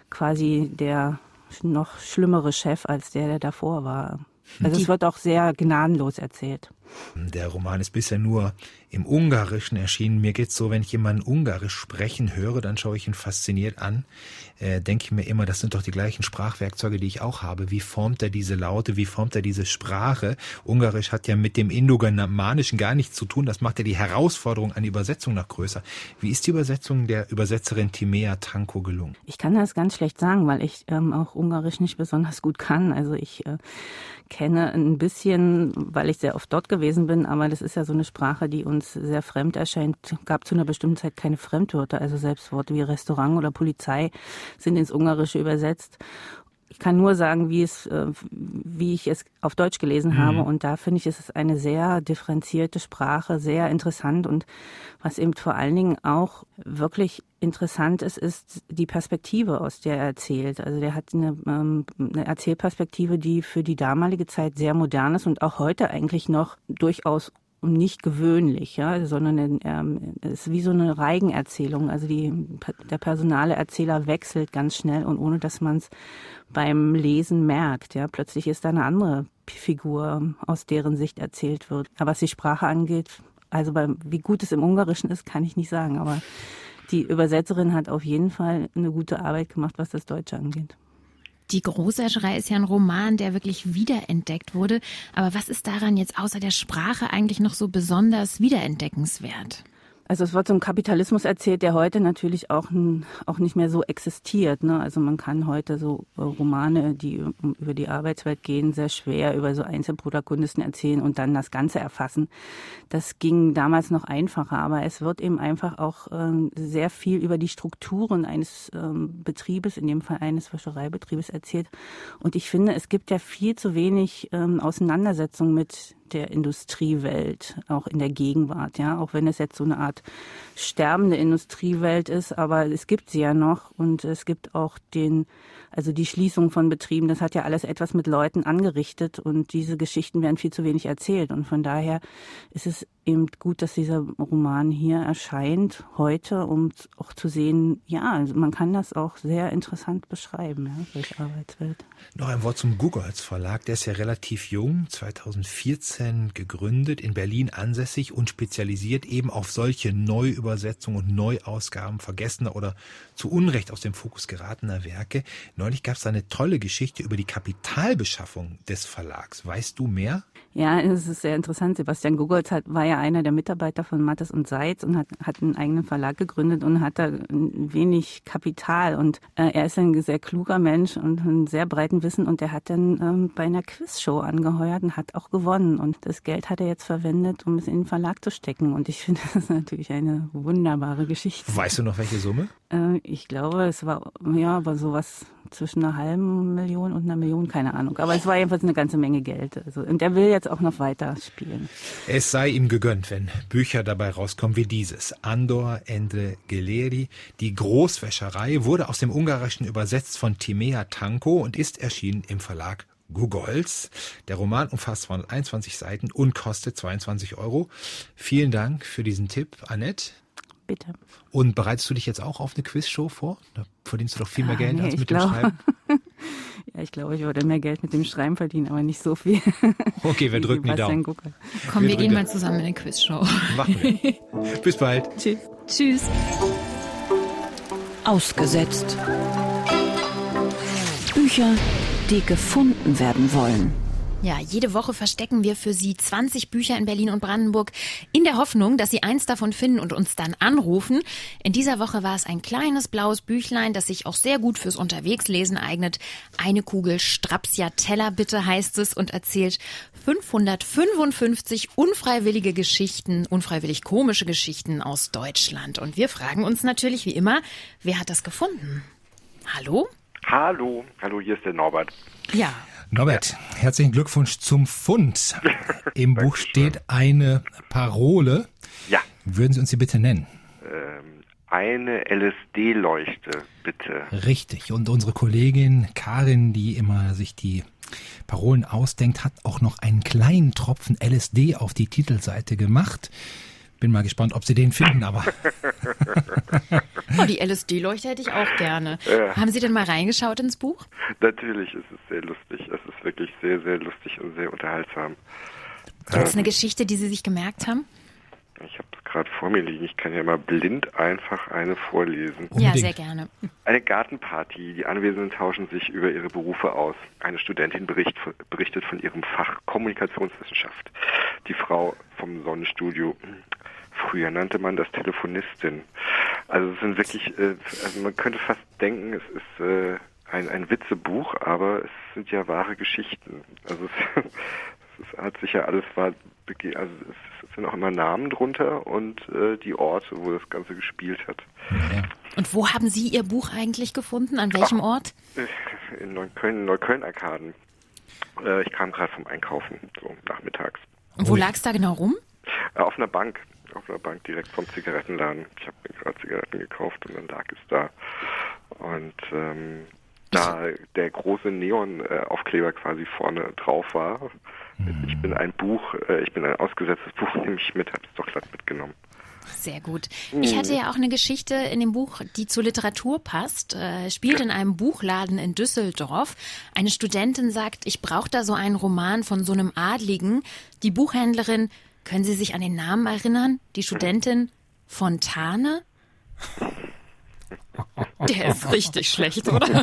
quasi der noch schlimmere Chef als der, der davor war. Also es wird auch sehr gnadenlos erzählt. Der Roman ist bisher nur im Ungarischen erschienen. Mir geht's so, wenn ich jemanden Ungarisch sprechen höre, dann schaue ich ihn fasziniert an. Äh, denke ich mir immer, das sind doch die gleichen Sprachwerkzeuge, die ich auch habe. Wie formt er diese Laute? Wie formt er diese Sprache? Ungarisch hat ja mit dem Indogermanischen gar nichts zu tun. Das macht ja die Herausforderung an die Übersetzung noch größer. Wie ist die Übersetzung der Übersetzerin Timea Tanko gelungen? Ich kann das ganz schlecht sagen, weil ich ähm, auch Ungarisch nicht besonders gut kann. Also ich äh, kenne ein bisschen, weil ich sehr oft dort gewesen bin, aber das ist ja so eine Sprache, die uns sehr fremd erscheint. Es gab zu einer bestimmten Zeit keine Fremdwörter, also selbst Worte wie Restaurant oder Polizei sind ins Ungarische übersetzt. Ich kann nur sagen, wie es, wie ich es auf Deutsch gelesen mhm. habe, und da finde ich, es ist eine sehr differenzierte Sprache, sehr interessant, und was eben vor allen Dingen auch wirklich interessant ist, ist die Perspektive, aus der er erzählt. Also der hat eine, eine Erzählperspektive, die für die damalige Zeit sehr modern ist und auch heute eigentlich noch durchaus nicht gewöhnlich, ja, sondern ähm, es ist wie so eine Reigenerzählung. Also die, der personale Erzähler wechselt ganz schnell und ohne, dass man es beim Lesen merkt. Ja, plötzlich ist da eine andere Figur, aus deren Sicht erzählt wird. Aber was die Sprache angeht, also bei, wie gut es im Ungarischen ist, kann ich nicht sagen. Aber die Übersetzerin hat auf jeden Fall eine gute Arbeit gemacht, was das Deutsche angeht. Die Großwäscherei ist ja ein Roman, der wirklich wiederentdeckt wurde. Aber was ist daran jetzt außer der Sprache eigentlich noch so besonders wiederentdeckenswert? Also es wird so ein Kapitalismus erzählt, der heute natürlich auch, auch nicht mehr so existiert. Ne? Also man kann heute so Romane, die über die Arbeitswelt gehen, sehr schwer über so Einzelprotagonisten erzählen und dann das Ganze erfassen. Das ging damals noch einfacher, aber es wird eben einfach auch äh, sehr viel über die Strukturen eines äh, Betriebes, in dem Fall eines Wäschereibetriebes, erzählt. Und ich finde, es gibt ja viel zu wenig äh, Auseinandersetzung mit der Industriewelt, auch in der Gegenwart, ja, auch wenn es jetzt so eine Art sterbende Industriewelt ist, aber es gibt sie ja noch, und es gibt auch den, also die Schließung von Betrieben, das hat ja alles etwas mit Leuten angerichtet, und diese Geschichten werden viel zu wenig erzählt, und von daher ist es eben gut, dass dieser Roman hier erscheint heute, um auch zu sehen, ja, also man kann das auch sehr interessant beschreiben, ja, solche Arbeitswelt. Noch ein Wort zum Gugolz Verlag, der ist ja relativ jung, zweitausendvierzehn gegründet, in Berlin ansässig und spezialisiert eben auf solche Neuübersetzungen und Neuausgaben vergessener oder zu Unrecht aus dem Fokus geratener Werke. Neulich gab es eine tolle Geschichte über die Kapitalbeschaffung des Verlags. Weißt du mehr? Ja, es ist sehr interessant. Sebastian Gugolz hat, war ja einer der Mitarbeiter von Mattes und Seitz und hat, hat einen eigenen Verlag gegründet und hat da wenig Kapital. Und äh, er ist ein sehr kluger Mensch und einen sehr breiten Wissen. Und er hat dann ähm, bei einer Quizshow angeheuert und hat auch gewonnen. Und das Geld hat er jetzt verwendet, um es in den Verlag zu stecken. Und ich finde, das ist natürlich eine wunderbare Geschichte. Weißt du noch, welche Summe? Äh, ich glaube, es war ja aber sowas zwischen einer halben Million und einer Million, keine Ahnung. Aber es war jedenfalls eine ganze Menge Geld. Also, und er will jetzt auch noch weiter spielen. Es sei ihm gegönnt, wenn Bücher dabei rauskommen wie dieses. Andor Endre Geleri. Die Großwäscherei wurde aus dem Ungarischen übersetzt von Timea Tanko und ist erschienen im Verlag Gugolz. Der Roman umfasst zweihunderteinundzwanzig Seiten und kostet zweiundzwanzig Euro. Vielen Dank für diesen Tipp, Annette. Bitte. Und bereitest du dich jetzt auch auf eine Quizshow vor? Da verdienst du doch viel mehr ah, Geld nee, als mit glaub, dem Schreiben. Ja, ich glaube, ich würde mehr Geld mit dem Schreiben verdienen, aber nicht so viel. Okay, wir drücken die Daumen. Komm, wir, wir gehen mal zusammen in eine Quizshow. Machen wir. Bis bald. Tschüss. Tschüss. Ausgesetzt. Bücher, die gefunden werden wollen. Ja, jede Woche verstecken wir für Sie zwanzig Bücher in Berlin und Brandenburg in der Hoffnung, dass Sie eins davon finden und uns dann anrufen. In dieser Woche war es ein kleines blaues Büchlein, das sich auch sehr gut fürs Unterwegslesen eignet. Eine Kugel Strapsiatella bitte heißt es und erzählt fünfhundertfünfundfünfzig unfreiwillige Geschichten, unfreiwillig komische Geschichten aus Deutschland. Und wir fragen uns natürlich wie immer, wer hat das gefunden? Hallo? Hallo, hallo, hier ist der Norbert. Ja. Norbert, ja. Herzlichen Glückwunsch zum Fund. Im Buch steht eine Parole. Ja. Würden Sie uns sie bitte nennen? Ähm, eine L S D-Leuchte, bitte. Richtig. Und unsere Kollegin Karin, die immer sich die Parolen ausdenkt, hat auch noch einen kleinen Tropfen L S D auf die Titelseite gemacht. Bin mal gespannt, ob Sie den finden, aber... Oh, die L S D-Leuchte hätte ich auch gerne. Ja. Haben Sie denn mal reingeschaut ins Buch? Natürlich, es ist sehr lustig. Es ist wirklich sehr, sehr lustig und sehr unterhaltsam. Gibt es ähm, eine Geschichte, die Sie sich gemerkt haben? Ich habe es gerade vor mir liegen. Ich kann ja mal blind einfach eine vorlesen. Ja, sehr gerne. Eine Gartenparty. Die Anwesenden tauschen sich über ihre Berufe aus. Eine Studentin bericht, berichtet von ihrem Fach Kommunikationswissenschaft. Die Frau vom Sonnenstudio... Früher nannte man das Telefonistin. Also es sind wirklich, äh, also man könnte fast denken, es ist äh, ein, ein Witzebuch, aber es sind ja wahre Geschichten. Also es, es hat sich ja alles war, also es sind auch immer Namen drunter und äh, die Orte, wo das Ganze gespielt hat. Ja. Und wo haben Sie Ihr Buch eigentlich gefunden? An welchem Ach, Ort? In Neukölln, Neukölln-Arkaden. Äh, ich kam gerade vom Einkaufen, so nachmittags. Und wo lag es da genau rum? Äh, auf einer Bank. Auf einer Bank direkt vom Zigarettenladen. Ich habe mir gerade Zigaretten gekauft und dann lag es da. Und ähm, da der große Neon-Aufkleber quasi vorne drauf war, mhm. ich bin ein Buch, äh, ich bin ein ausgesetztes Buch, nehme ich mit, habe es doch glatt mitgenommen. Sehr gut. Ich hatte ja auch eine Geschichte in dem Buch, die zur Literatur passt. Äh, spielt in einem Buchladen in Düsseldorf. Eine Studentin sagt, ich brauche da so einen Roman von so einem Adligen. Die Buchhändlerin: Können Sie sich an den Namen erinnern? Die Studentin Fontane? Der ist richtig schlecht, oder?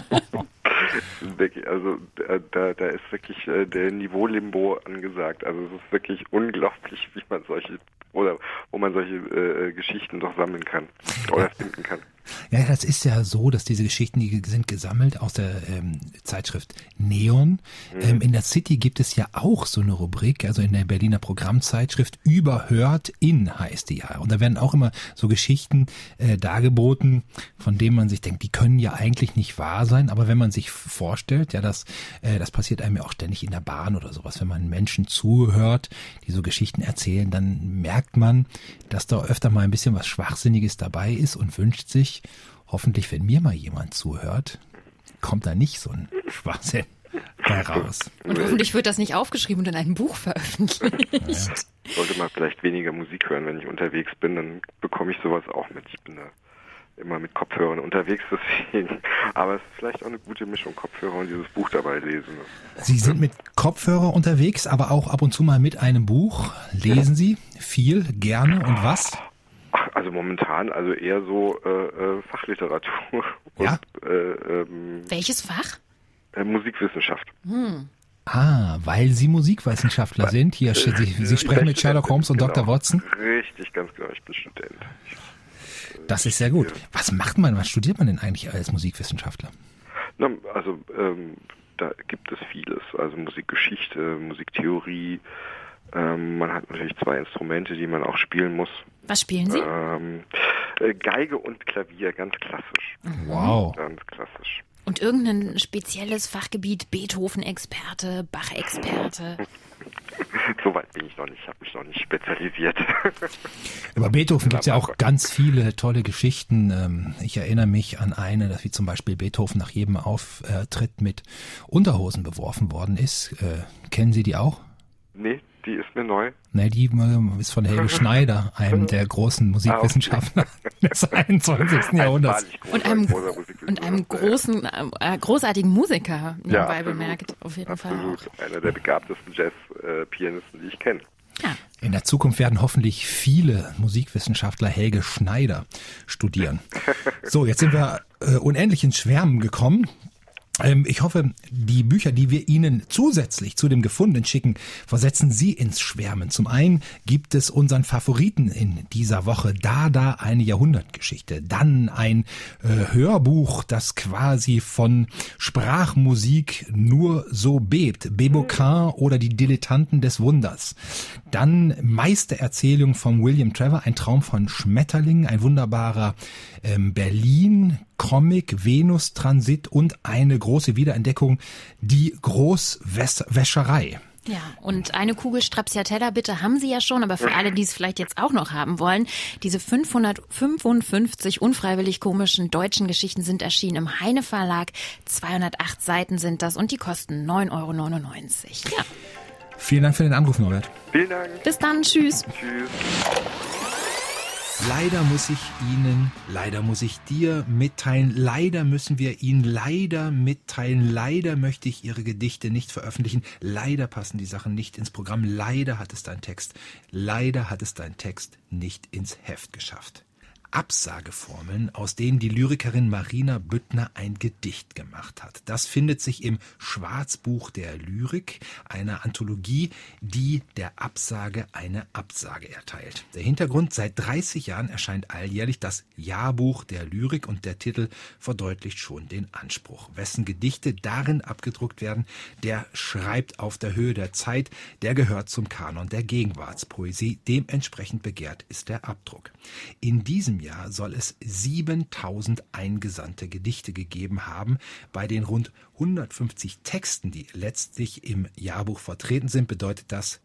Also da, da ist wirklich der Niveau-Limbo angesagt. Also es ist wirklich unglaublich, wie man solche oder wo man solche äh, Geschichten doch sammeln kann oder finden kann. Ja, das ist ja so, dass diese Geschichten, die sind gesammelt aus der ähm, Zeitschrift Neon. Mhm. Ähm, in der City gibt es ja auch so eine Rubrik, also in der Berliner Programmzeitschrift Überhört in heißt die ja. Und da werden auch immer so Geschichten äh, dargeboten, von denen man sich denkt, die können ja eigentlich nicht wahr sein. Aber wenn man sich vorstellt, ja, das, äh, das passiert einem ja auch ständig in der Bahn oder sowas, wenn man Menschen zuhört, die so Geschichten erzählen, dann merkt man, dass da öfter mal ein bisschen was Schwachsinniges dabei ist und wünscht sich, hoffentlich, wenn mir mal jemand zuhört, kommt da nicht so ein Schwachsinn bei raus. Und hoffentlich wird das nicht aufgeschrieben und in einem Buch veröffentlicht. Ja. Sollte man vielleicht weniger Musik hören, wenn ich unterwegs bin, dann bekomme ich sowas auch mit. Ich bin da immer mit Kopfhörern unterwegs, deswegen. Aber es ist vielleicht auch eine gute Mischung, Kopfhörer und dieses Buch dabei lesen. Sie sind mit Kopfhörer unterwegs, aber auch ab und zu mal mit einem Buch. Lesen Sie viel, gerne und was? Ach, also momentan also eher so äh, äh, Fachliteratur. Ja? Und, äh, ähm, Welches Fach? Äh, Musikwissenschaft. Hm. Ah, weil Sie Musikwissenschaftler sind. Hier, Sie, Sie sprechen mit Sherlock Holmes und genau. Doktor Watson. Richtig, ganz genau. Ich bin Student. Das ist sehr gut. Was macht man, was studiert man denn eigentlich als Musikwissenschaftler? Na, also ähm, da gibt es vieles. Also Musikgeschichte, Musiktheorie. Ähm, man hat natürlich zwei Instrumente, die man auch spielen muss. Was spielen Sie? Ähm, äh, Geige und Klavier, ganz klassisch. Wow. Ganz klassisch. Und irgendein spezielles Fachgebiet, Beethoven-Experte, Bach-Experte? Soweit bin ich noch nicht, ich habe mich noch nicht spezialisiert. Über Beethoven gibt es ja auch ganz viele tolle Geschichten. Ich erinnere mich an eine, dass wie zum Beispiel Beethoven nach jedem Auftritt mit Unterhosen beworfen worden ist. Äh, kennen Sie die auch? Nee, die ist mir neu. Ne, die ist von Helge Schneider, einem der großen Musikwissenschaftler des einundzwanzigsten Jahrhunderts. Und einem, und einem großen, äh, großartigen Musiker, nebenbei ja, bemerkt, auf jeden absolut. Fall auch. Einer der begabtesten Jazz-Pianisten, die ich kenne. Ja. In der Zukunft werden hoffentlich viele Musikwissenschaftler Helge Schneider studieren. So, jetzt sind wir äh, unendlich ins Schwärmen gekommen. Ich hoffe, die Bücher, die wir Ihnen zusätzlich zu dem Gefundenen schicken, versetzen Sie ins Schwärmen. Zum einen gibt es unseren Favoriten in dieser Woche, Dada, eine Jahrhundertgeschichte. Dann ein äh, Hörbuch, das quasi von Sprachmusik nur so bebt. Beboquin oder die Dilettanten des Wunders. Dann Meistererzählung von William Trevor, ein Traum von Schmetterlingen, ein wunderbarer ähm, Berlin Comic, Venus-Transit und eine große Wiederentdeckung, die Großwäscherei. Ja, und eine Kugel Stracciatella bitte haben Sie ja schon, aber für alle, die es vielleicht jetzt auch noch haben wollen, diese fünfhundertfünfundfünfzig unfreiwillig komischen deutschen Geschichten sind erschienen im Heine Verlag. zweihundertacht Seiten sind das und die kosten neun Euro neunundneunzig. Ja. Vielen Dank für den Anruf, Norbert. Vielen Dank. Bis dann, tschüss. Tschüss. Leider muss ich Ihnen, leider muss ich dir mitteilen, leider müssen wir Ihnen leider mitteilen, leider möchte ich Ihre Gedichte nicht veröffentlichen, leider passen die Sachen nicht ins Programm, leider hat es dein Text, leider hat es dein Text nicht ins Heft geschafft. Absageformeln, aus denen die Lyrikerin Marina Büttner ein Gedicht gemacht hat. Das findet sich im Schwarzbuch der Lyrik, einer Anthologie, die der Absage eine Absage erteilt. Der Hintergrund: Seit dreißig Jahren erscheint alljährlich das Jahrbuch der Lyrik und der Titel verdeutlicht schon den Anspruch. Wessen Gedichte darin abgedruckt werden, der schreibt auf der Höhe der Zeit, der gehört zum Kanon der Gegenwartspoesie. Dementsprechend begehrt ist der Abdruck. In diesem Jahr soll es siebentausend eingesandte Gedichte gegeben haben. Bei den rund hundertfünfzig Texten, die letztlich im Jahrbuch vertreten sind, bedeutet das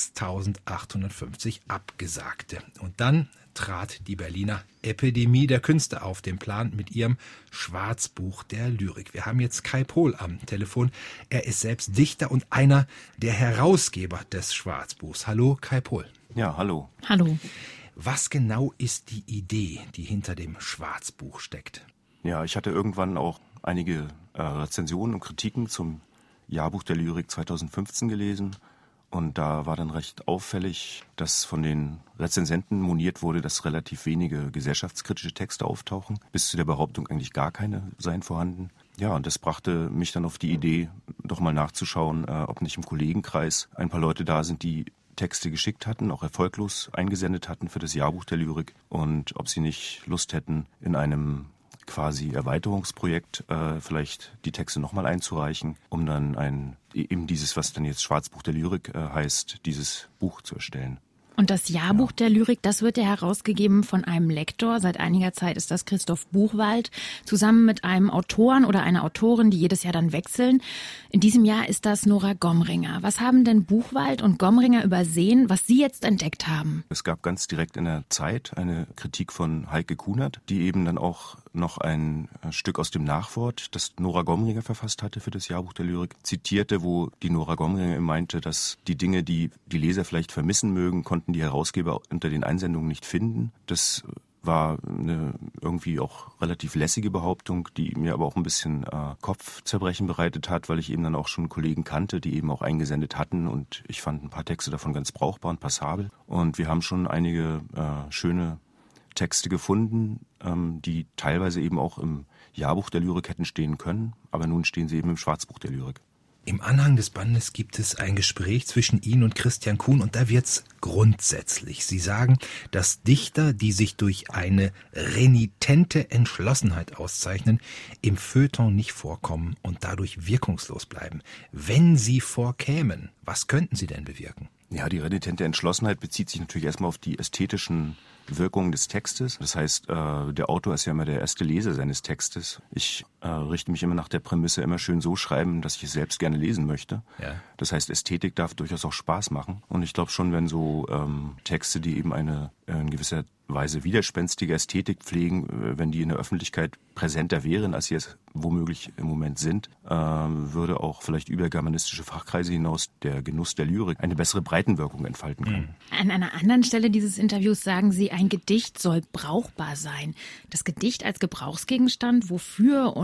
sechstausendachthundertfünfzig Abgesagte. Und dann trat die Berliner Epidemie der Künste auf den Plan mit ihrem Schwarzbuch der Lyrik. Wir haben jetzt Kai Pohl am Telefon. Er ist selbst Dichter und einer der Herausgeber des Schwarzbuchs. Hallo, Kai Pohl. Ja, hallo. Hallo. Was genau ist die Idee, die hinter dem Schwarzbuch steckt? Ja, ich hatte irgendwann auch einige äh, Rezensionen und Kritiken zum Jahrbuch der Lyrik zweitausendfünfzehn gelesen. Und da war dann recht auffällig, dass von den Rezensenten moniert wurde, dass relativ wenige gesellschaftskritische Texte auftauchen. Bis zu der Behauptung, eigentlich gar keine seien vorhanden. Ja, und das brachte mich dann auf die Idee, doch mal nachzuschauen, äh, ob nicht im Kollegenkreis ein paar Leute da sind, die Texte geschickt hatten, auch erfolglos eingesendet hatten für das Jahrbuch der Lyrik und ob sie nicht Lust hätten, in einem quasi Erweiterungsprojekt äh, vielleicht die Texte nochmal einzureichen, um dann ein eben dieses, was dann jetzt Schwarzbuch der Lyrik äh, heißt, dieses Buch zu erstellen. Und das Jahrbuch ja. der Lyrik, das wird ja herausgegeben von einem Lektor. Seit einiger Zeit ist das Christoph Buchwald, zusammen mit einem Autoren oder einer Autorin, die jedes Jahr dann wechseln. In diesem Jahr ist das Nora Gomringer. Was haben denn Buchwald und Gomringer übersehen, was Sie jetzt entdeckt haben? Es gab ganz direkt in der Zeit eine Kritik von Heike Kunert, die eben dann auch noch ein Stück aus dem Nachwort, das Nora Gomringer verfasst hatte für das Jahrbuch der Lyrik, zitierte, wo die Nora Gomringer meinte, dass die Dinge, die die Leser vielleicht vermissen mögen, konnten die Herausgeber unter den Einsendungen nicht finden. Das war eine irgendwie auch relativ lässige Behauptung, die mir aber auch ein bisschen äh, Kopfzerbrechen bereitet hat, weil ich eben dann auch schon Kollegen kannte, die eben auch eingesendet hatten und ich fand ein paar Texte davon ganz brauchbar und passabel. Und wir haben schon einige äh, schöne Texte gefunden, ähm, die teilweise eben auch im Jahrbuch der Lyrik hätten stehen können, aber nun stehen sie eben im Schwarzbuch der Lyrik. Im Anhang des Bandes gibt es ein Gespräch zwischen Ihnen und Christian Kuhn und da wird's grundsätzlich. Sie sagen, dass Dichter, die sich durch eine renitente Entschlossenheit auszeichnen, im Feuilleton nicht vorkommen und dadurch wirkungslos bleiben. Wenn sie vorkämen, was könnten sie denn bewirken? Ja, die renitente Entschlossenheit bezieht sich natürlich erstmal auf die ästhetischen Wirkung des Textes. Das heißt, äh, der Autor ist ja immer der erste Leser seines Textes. Ich äh, richte mich immer nach der Prämisse, immer schön so schreiben, dass ich es selbst gerne lesen möchte. Ja. Das heißt, Ästhetik darf durchaus auch Spaß machen. Und ich glaube schon, wenn so ähm, Texte, die eben eine äh, in gewisser Weise widerspenstige Ästhetik pflegen, äh, wenn die in der Öffentlichkeit präsenter wären, als sie es womöglich im Moment sind, äh, würde auch vielleicht über germanistische Fachkreise hinaus der Genuss der Lyrik eine bessere Breitenwirkung entfalten können. An einer anderen Stelle dieses Interviews sagen Sie, ein Gedicht soll brauchbar sein. Das Gedicht als Gebrauchsgegenstand, wofür und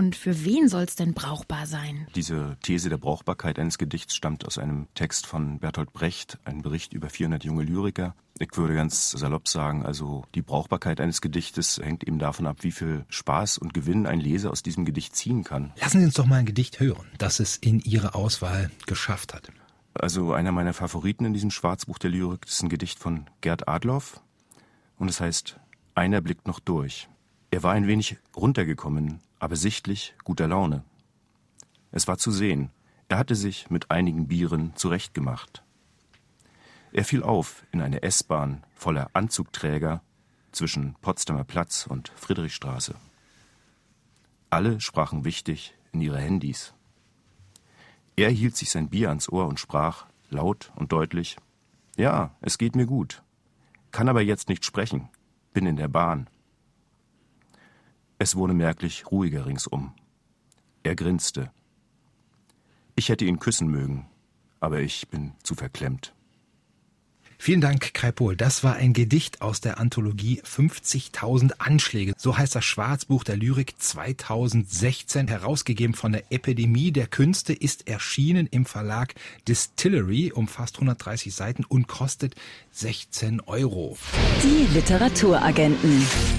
Und für wen soll es denn brauchbar sein? Diese These der Brauchbarkeit eines Gedichts stammt aus einem Text von Bertolt Brecht, ein Bericht über vierhundert junge Lyriker. Ich würde ganz salopp sagen, also die Brauchbarkeit eines Gedichtes hängt eben davon ab, wie viel Spaß und Gewinn ein Leser aus diesem Gedicht ziehen kann. Lassen Sie uns doch mal ein Gedicht hören, das es in Ihre Auswahl geschafft hat. Also einer meiner Favoriten in diesem Schwarzbuch der Lyrik ist ein Gedicht von Gerd Adloff und es heißt »Einer blickt noch durch«. Er war ein wenig runtergekommen, aber sichtlich guter Laune. Es war zu sehen, er hatte sich mit einigen Bieren zurechtgemacht. Er fiel auf in eine S-Bahn voller Anzugträger zwischen Potsdamer Platz und Friedrichstraße. Alle sprachen wichtig in ihre Handys. Er hielt sich sein Bier ans Ohr und sprach, laut und deutlich, »Ja, es geht mir gut, kann aber jetzt nicht sprechen, bin in der Bahn.« Es wurde merklich ruhiger ringsum. Er grinste. Ich hätte ihn küssen mögen, aber ich bin zu verklemmt. Vielen Dank, Kai Pohl. Das war ein Gedicht aus der Anthologie fünfzigtausend Anschläge. So heißt das Schwarzbuch der Lyrik zweitausendsechzehn, herausgegeben von der Epidemie der Künste, ist erschienen im Verlag Distillery, umfasst hundertdreißig Seiten und kostet sechzehn Euro. Die Literaturagenten.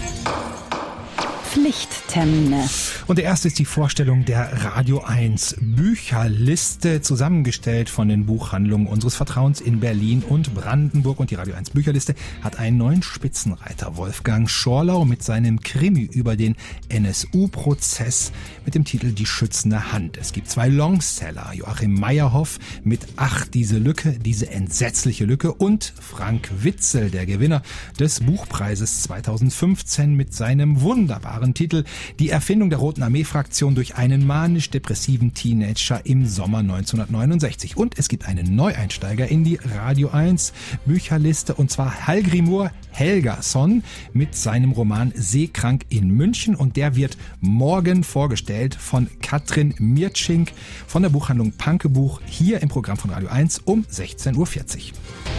Pflichttermine. Und der erste ist die Vorstellung der Radio eins Bücherliste, zusammengestellt von den Buchhandlungen unseres Vertrauens in Berlin und Brandenburg. Und die Radio eins Bücherliste hat einen neuen Spitzenreiter, Wolfgang Schorlau, mit seinem Krimi über den N S U-Prozess mit dem Titel Die schützende Hand. Es gibt zwei Longseller, Joachim Meyerhoff mit Ach, diese Lücke, diese entsetzliche Lücke, und Frank Witzel, der Gewinner des Buchpreises zweitausendfünfzehn, mit seinem wunderbaren Titel Die Erfindung der Roten Armee-Fraktion durch einen manisch-depressiven Teenager im Sommer neunzehnhundertneunundsechzig. Und es gibt einen Neueinsteiger in die Radio eins Bücherliste, und zwar Hallgrímur Helgason mit seinem Roman Seekrank in München, und der wird morgen vorgestellt von Katrin Mirtschink von der Buchhandlung Pankebuch hier im Programm von Radio eins um sechzehn Uhr vierzig.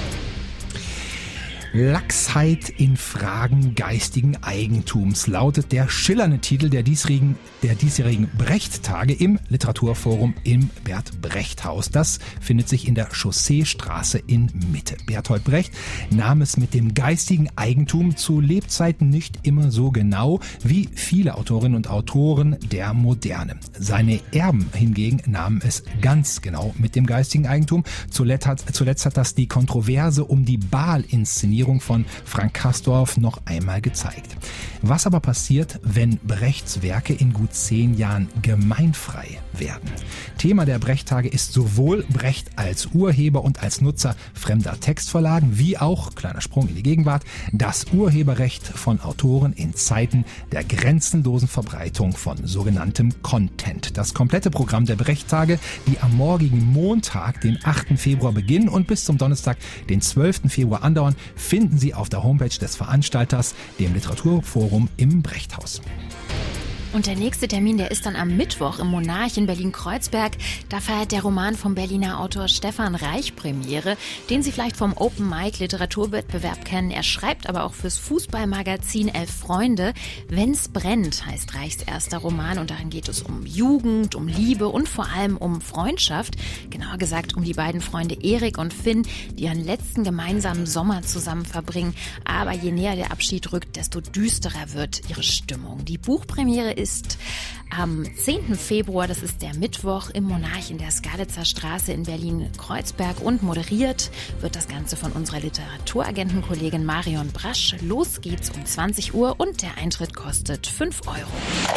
Lachsheit in Fragen geistigen Eigentums lautet der schillernde Titel der diesjährigen, der diesjährigen Brecht-Tage im Literaturforum im Bert-Brecht-Haus. Das findet sich in der Chausseestraße in Mitte. Bertolt Brecht nahm es mit dem geistigen Eigentum zu Lebzeiten nicht immer so genau wie viele Autorinnen und Autoren der Moderne. Seine Erben hingegen nahmen es ganz genau mit dem geistigen Eigentum. Zuletzt hat, zuletzt hat das die Kontroverse um die Baal-Inszenierung von Frank Castorf noch einmal gezeigt. Was aber passiert, wenn Brechts Werke in gut zehn Jahren gemeinfrei werden? Thema der Brecht-Tage ist sowohl Brecht als Urheber und als Nutzer fremder Textvorlagen, wie auch, kleiner Sprung in die Gegenwart, das Urheberrecht von Autoren in Zeiten der grenzenlosen Verbreitung von sogenanntem Content. Das komplette Programm der Brecht-Tage, die am morgigen Montag, den achten Februar beginnen und bis zum Donnerstag, den zwölften Februar andauern, finden Sie auf der Homepage des Veranstalters, dem Literaturforum im Brechthaus. Und der nächste Termin, der ist dann am Mittwoch im Monarch in Berlin-Kreuzberg. Da feiert der Roman vom Berliner Autor Stefan Reich Premiere, den Sie vielleicht vom Open Mic Literaturwettbewerb kennen. Er schreibt aber auch fürs Fußballmagazin Elf Freunde. Wenn's brennt, heißt Reichs erster Roman, und darin geht es um Jugend, um Liebe und vor allem um Freundschaft. Genauer gesagt um die beiden Freunde Erik und Finn, die ihren letzten gemeinsamen Sommer zusammen verbringen. Aber je näher der Abschied rückt, desto düsterer wird ihre Stimmung. Die Buchpremiere ist am zehnten Februar, das ist der Mittwoch, im Monarch in der Skalitzer Straße in Berlin-Kreuzberg, und moderiert wird das Ganze von unserer Literaturagentenkollegin Marion Brasch. Los geht's um zwanzig Uhr und der Eintritt kostet fünf Euro.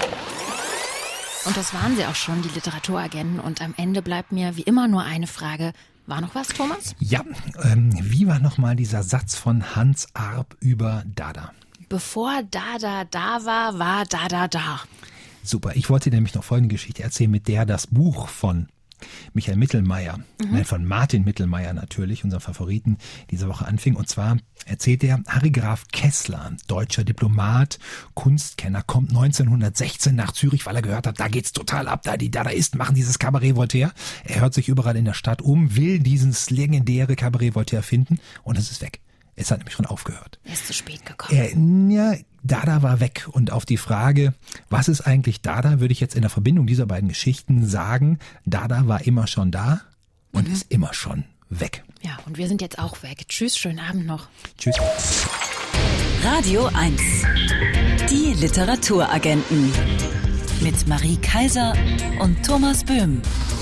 Und das waren sie auch schon, die Literaturagenten, und am Ende bleibt mir wie immer nur eine Frage. War noch was, Thomas? Ja, ähm, wie war nochmal dieser Satz von Hans Arp über Dada? Bevor Dada da war, war Dada da. Super, ich wollte dir nämlich noch folgende Geschichte erzählen, mit der das Buch von Michael Mittelmeier, mhm. nein, von Martin Mittelmeier natürlich, unserem Favoriten, diese Woche anfing. Und zwar erzählt er, Harry Graf Kessler, deutscher Diplomat, Kunstkenner, kommt neunzehnhundertsechzehn nach Zürich, weil er gehört hat, da geht's total ab, da die Dadaisten machen dieses Cabaret Voltaire. Er hört sich überall in der Stadt um, will dieses legendäre Cabaret Voltaire finden, und es ist weg. Es hat nämlich schon aufgehört. Er ist zu spät gekommen. Er, ja, Dada war weg. Und auf die Frage, was ist eigentlich Dada, würde ich jetzt in der Verbindung dieser beiden Geschichten sagen, Dada war immer schon da und mhm. ist immer schon weg. Ja, und wir sind jetzt auch weg. Tschüss, schönen Abend noch. Tschüss. Radio eins. Die Literaturagenten. Mit Marie Kaiser und Thomas Böhm.